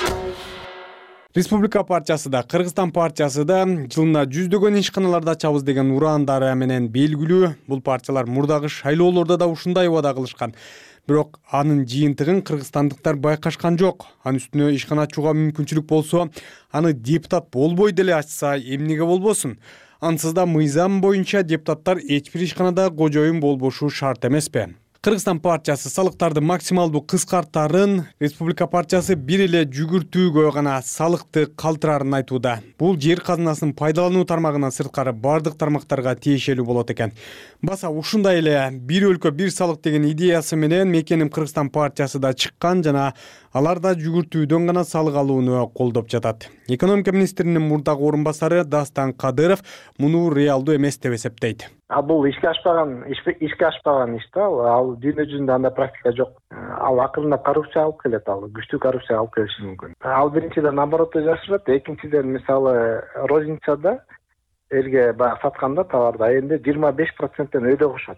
Республика партиясы да, Кыргызстан партиясы да жылына жүздөгөн ишканаларды ачабыз деген урандары менен белгилүү. Бул партиялар мурдагы шайлоолордо да ушундай убада кылышкан. Бирок анын жыйынтыгын кыргызстандыктар байкашкан жок. Анын үстүнө ишкана ачууга мүмкүнчүлүк болсо, аны депутат болбой деле ачса эмнеге болбосун? Ансыз да мыйзам боюнча депутаттар эч бир ишканада кожоюн болбошу шарт эмеспи? Кыргызстан партиясы салыктарды максималдуу кыскартарын, Республика партиясы бир эле жүгүртүүгө гана салыкты калтырарын айтууда. Бул жер казынасынын пайдалануу тармагынан сырткары бардык тармактарга тиешелүү болот экен. Баса ушундай эле бир өлкө бир салык деген идеясы менен Мекеним Кыргызстан партиясы да чыккан жана алар да жүгүртүүдөн гана салык алууну колдоп жатат. Экономика министринин мурдагы орун басары Дастан Кадыров муну реалдуу эмес деп эсептейт. А бул ишке ашпаган ишке ашпаган иш да, ал дүйнө жүзүндө андай практика жок. Ал акырындап коррупция алып келет, ал күчтүү коррупция алып келиши мүмкүн. Ал биринчиден наоборот жашырат, экинчиден мисалы розницада элге баягы сатканда товарды айында жыйырма беш проценттен өйдө кошот.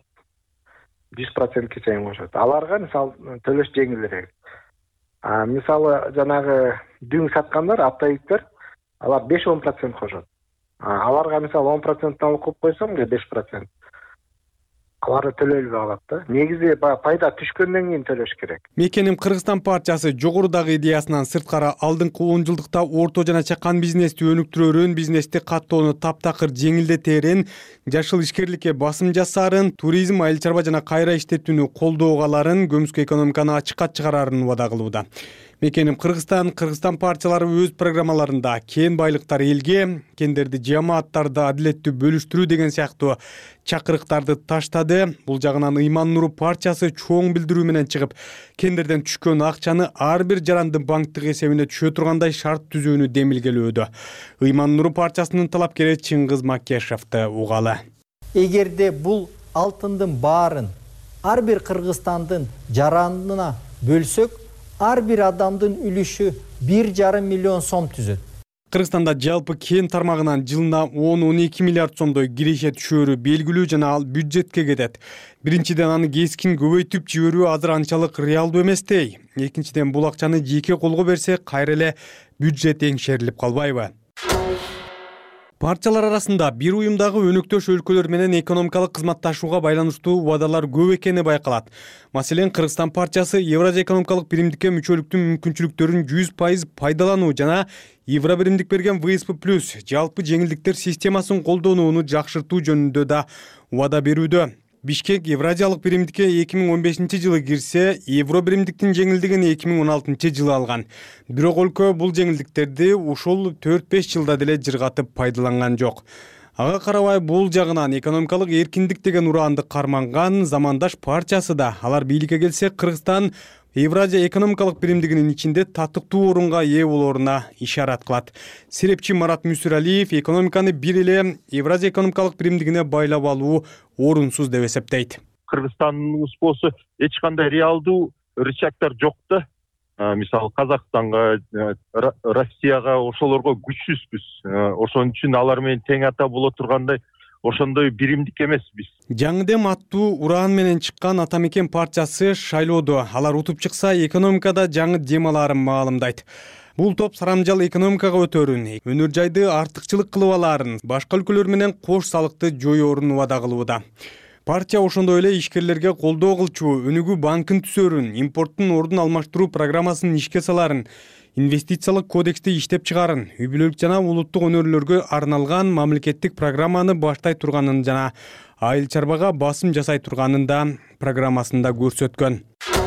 жүз процентке чейин кошот. Аларга мисалы төлөш жеңилирээк. А мисалы жанагы дүң саткандар, аптайыктар, алар беш он процент кошот. Аларга мисалы он проценттен алып коюп койсоң, беш процент. Аларды төлөөлбөй калат да. Негизи пайда түшкөндөн кийин төлөш керек. Мекеним Кыргызстан партиясы жогорудагы идеясынан сырткары алдыңкы он жылдыкта орто жана чакан бизнести өнүктүрөөрүн, бизнести каттоону таптакыр жеңилдетерин, жашыл ишкерликке басым жасаарын, туризм, айыл чарба жана кайра иштетүүнү колдоого аларын, көмүскө экономиканы ачыкка чыгарарын убада кылууда. Мекеним Кыргызстан, Кыргызстан партиялары өз программаларында кен байлыктар элге, кендерди жамааттарды адилеттүү бөлүштүрүү деген сыяктуу чакырыктарды таштады. Бул жагынан Ыйман Нуру партиясы чоң билдирүү менен чыгып, кендерден түшкөн акчаны ар бир жарандын банктык эсебине түшө тургандай шарт түзүүнү демилгелөөдө. Ыйман Нуру партиясынын талапкери Чыңгыз Макешевди угалы. Эгерде бул алтындын баарын ар бир кыргызстандын жаранына бөлсөк, ар бир адамдын үлүшү бир жарым миллион сом түзөт. Кыргызстанда жалпы кен тармагынан жылына он он эки миллиард сомдой киреше түшөөрү белгилүү жана ал бюджетке кетет. Биринчиден аны кескин көбөйтүп жиберүү азыр анчалык реалдуу эместей. Экинчиден бул акчаны жеке колго берсе, кайра эле бюджет эңшерилип калбайбы? Партиялар арасында бир уюмдагы өнөктөш өлкөлөр менен экономикалык кызматташууга байланыштуу убадалар көп экени байкалат. Маселен, Кыргызстан партиясы Евразия экономикалык биримдикке мүчөлүктүн мүмкүнчүлүктөрүн жүз пайыз пайдалануу жана Евро биримдик берген вэ эс пэ плюс жалпы жеңилдиктер системасын колдонууну жакшыртуу жөнүндө да убада берүүдө. Бишкек Евразиялык биримдикке эки миң он бешинчи жылы кирсе, Евро биримдиктин жеңилдигин эки миң он алтынчы жылы алган. Бирок өлкө бул жеңилдиктерди ушул төрт беш жылда деле жыргатып пайдаланган жок. Ага карабай бул жагынан экономикалык эркиндик деген ураанды карманган замандаш партиясы да алар бийликке келсе, Кыргызстан Евразия экономикалык биримдигинин ичинде татыктуу орунга ээ болооруна ишарат кылат. Серепчи Марат Мүсүралиев экономиканы бир эле Евразия экономикалык биримдигине байлап алуу орунсуз деп эсептейт. Кыргызстандын болсо эч кандай реалдуу рычагдар жок да. Мисалы Казакстанга, Россияга ошолорго күчсүзбүз. Ошон үчүн алар менен тең ата боло тургандай ошондой биримдик эмеспиз. Жаңы дем аттуу ураан менен чыккан Ата Мекен партиясы шайлоодо алар утуп чыкса экономикада жаңы дем аларын маалымдайт. Бул топ сарамжал экономикага өтөрүн, өнөр жайды артыкчылык кылып аларын, башка өлкөлөр менен кош салыкты жоюорун убада кылууда. Партия ошондой эле ишкерлерге колдоо кылчу, өнүгүү банкын түзөрүн, импорттун ордун алмаштыруу программасын ишке саларын, инвестициялык кодексти иштеп чыгарын, үй бүлөлүк жана улуттук өнөрлөргө арналган мамлекеттик программаны баштай турганын жана айыл чарбага басым жасай турганын да программасында көрсөткөн.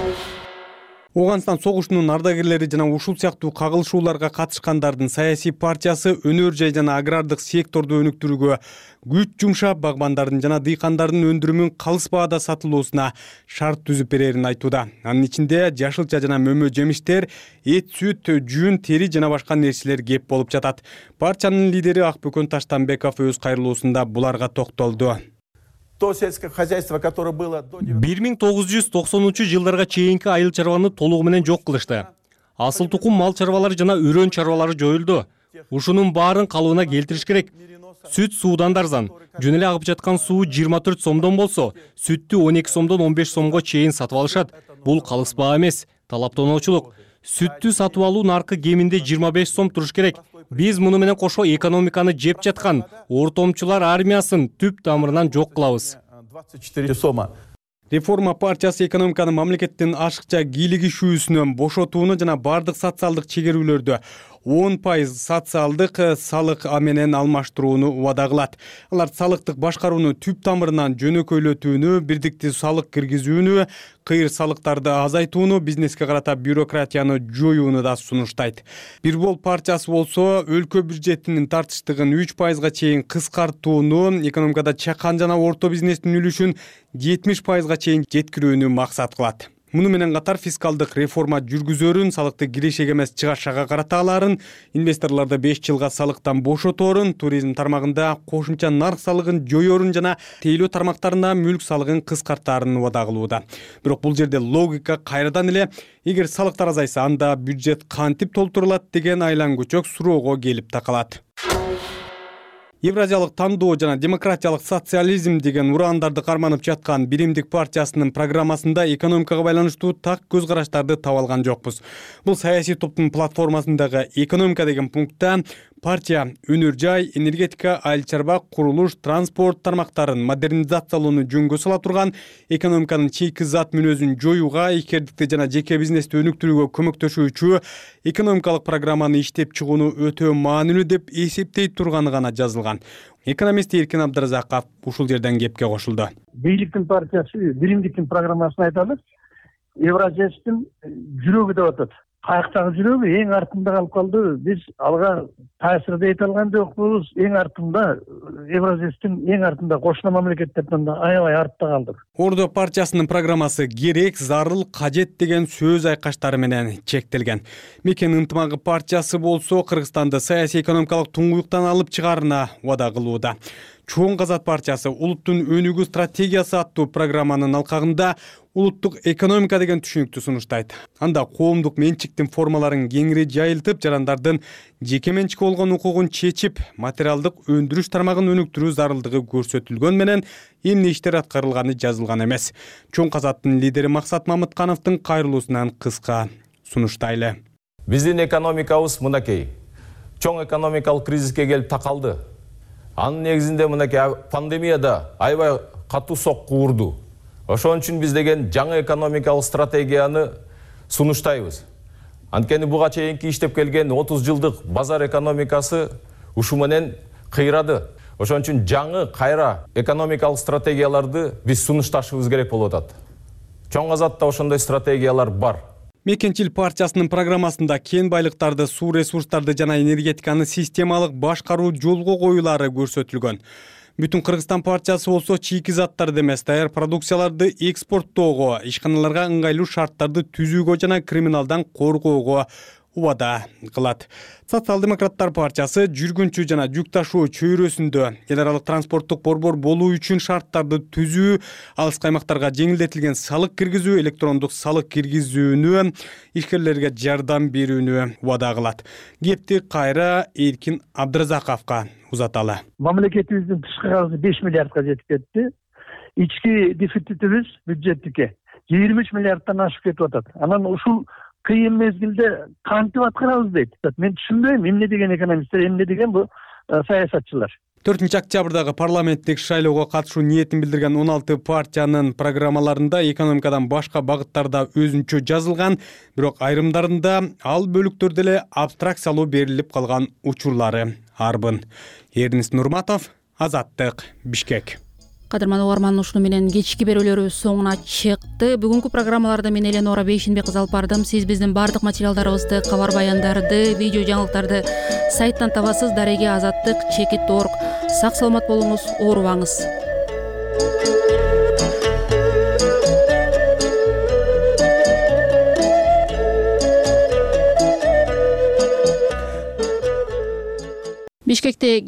Оганстан согушунун ардагерлери жана ушул сыяктуу кагылышууларга катышкандардын саясий партиясы өнөр жай жана агрардык секторду өнүктүрүүгө күч жумшап, багбандардын жана дыйкандардын өндүрүмүн калыс баада сатылуусуна шарт түзүп берерин айтууда. Анын ичинде жашылча жана мөмө жемиштер, эт, сүт, жүн, тери жана башка нерселер кеп болуп жатат. Партиянын лидери Акбөкөн Таштанбеков өз кайрылуусунда буларга токтолду. То сельское хозяйство, которое было до бир миң тогуз жүз токсонунчу жылдарга чейинки айыл чарбаны толугу менен жок кылышты. Асыл тукум мал чарбалары жана үрөн чарбалары жоюлду. Ушунун баарын калыбына келтириш керек. Сүт суудан арзан. Жөн эле агып жаткан суу жыйырма төрт сомдон болсо, сүттү он эки сомдон он беш сомго чейин сатып алышат. Бул калыс баа эмес, талаптоочулук. Сүттү сатып алуу наркы кеминде жыйырма беш сом туруш керек. Биз муну менен кошо экономиканы жеп жаткан ортомчулар армиясын түп тамырынан жок кылабыз. двадцать четыре сома. Реформа партиясы экономиканы мамлекеттин ашыкча кийлигишүүсүнөн бошотууну жана бардык социалдык чегерүүлөрдү он пайыз социалдык салык менен алмаштырууну убада кылат. Алар салыктык башкарууну түп тамырынан жөнөкөйлөтүүнү, бирдиктүү салык киргизүүнү, кыйыр салыктарды азайтууну, бизнеске карата бюрократияны жоюуну да сунуштайт. Бир бол партиясы болсо өлкө бюджетинин тартыштыгын үч пайызга чейин кыскартууну, экономикада чакан жана орто бизнестин үлүшүн жетимиш пайызга чейин жеткирүүнү максат кылат. Муну менен катар фискалдык реформа жүргүзөрүн, салыкты кирешеге эмес чыгашага карата аларын, инвесторлорду беш жылга салыктан бошоторун, туризм тармагында кошумча нарк салыгын жоюорун жана тейлөө тармактарында мүлк салыгын кыскартаарын убада кылууда. Бирок бул жерде логика кайрадан эле эгер салыктар азайса, анда бюджет кантип толтурулат деген айлан көчөк суроого келип такалат. Евразиялык тандоо жана демократиялык социализм деген ураандарды карманып жаткан биримдик партиясынын программасында экономикага байланыштуу так көз караштарды таба алган жокпуз. Бул саясий топтун платформасындагы экономика деген пунктта партия өнөр жай, энергетика, айыл чарба, курулуш, транспорт тармактарын модернизациялоону жөнгө сала турган, экономиканын чийки зат мүнөзүн жоюуга, ишкердикти жана жеке бизнести өнүктүрүүгө көмөктөшүүчү экономикалык программаны иштеп чыгууну өтө маанилүү деп эсептей турганы гана жазылган. Экономист Эркин Абдыразаков ушул жерден кепке кошулду. Бийликтин партиясы биримдиктин программасын айталы. Евразиястын жүрөгү деп атат. Каяктагы жүрөгү эң артында калып калды. Биз алга таасир эте алган жокпуз. Эң артында Евразиястын эң артында кошуна мамлекеттерден да аябай артта калдык. Ордо партиясынын программасы керек, зарыл, кажет деген сөз айкаштары менен чектелген. Мекен ынтымагы партиясы болсо Кыргызстанды саясий экономикалык туңгуюктан алып чыгарына убада кылууда. Чоң Казат партиясы улуттун өнүгүү стратегиясы аттуу программанын алкагында улуттук экономика деген түшүнүктү сунуштайт. Анда коомдук менчиктин формаларын кеңири жайылтып, жарандардын жеке менчикке болгон укугун чечип, материалдык өндүрүш тармагын өнүктүрүү зарылдыгы көрсөтүлгөн менен эмне иштер аткарылганы жазылган эмес. Чоң Казаттын лидери Максат Мамыткановдун кайрылуусунан кыска сунуштайлы. Биздин экономикабыз мынакей. Чоң экономикалык кризиске келип такалды. Анын негизинде мынакей пандемияда аябай катуу сокку урду. Ошон үчүн биз деген жаңы экономикалык стратегияны сунуштайбыз. Анткени буга чейинки иштеп келген отуз жылдык базар экономикасы ушу менен кыйрады. Ошон үчүн жаңы кайра экономикалык стратегияларды биз сунушташыбыз керек болуп атат. Чоң Казатта ошондой стратегиялар бар. Мекенчил партиясынын программасында кен байлыктарды, суу ресурстарды жана энергетиканы системалык башкаруу жолго коюлары көрсөтүлгөн. Бүтүн Кыргызстан партиясы болсо чийки заттарды эмес, даяр продукцияларды экспорттоого, ишканаларга ыңгайлуу шарттарды түзүүгө жана криминалдан коргоого убада кылат. Социал-демократтар партиясы жүргүнчү жана жүк ташуу чөйрөсүндө эл аралык транспорттук борбор болуу үчүн шарттарды түзүү, алыскы аймактарга жеңилдетилген салык киргизүү, электрондук салык киргизүүнү, ишкерлерге жардам берүүнү убада кылат. Кепти кайра Эркин Абдыразаковго узаталы. Мамлекетибиздин тышкы карызы беш миллиардка жетип кетти. Ички дефицитибиз бюджеттики жыйырма үч миллиарддан ашып кетип атат. Анан ушул кыйын мезгилде кантип аткарабыз дейт. Мен түшүнбөйм, эмне деген экономисттер, эмне деген бу саясатчылар. төртүнчү октябрдагы парламенттик шайлоого катышуу ниетин билдирген он алты партиянын программаларында экономикадан башка багыттарда өзүнчө жазылган, бирок айрымдарында ал бөлүктөрдө эле абстракциялуу берилип калган учурлары арбын. Эрнис Нурматов, Азаттык, Бишкек. Кадырман угарман, ушуну менен кечки берүүлөрүбүз соңуна чыкты. Бүгүнкү программаларда мен Эленора Бейшенбек кызы алып бардым. Сиз биздин бардык материалдарыбызды, кабар баяндарды, видео жаңылыктарды сайттан табасыз. Дареге азаттык чекит точка орг. Сак саламат болуңуз, оорубаңыз. Бишкекте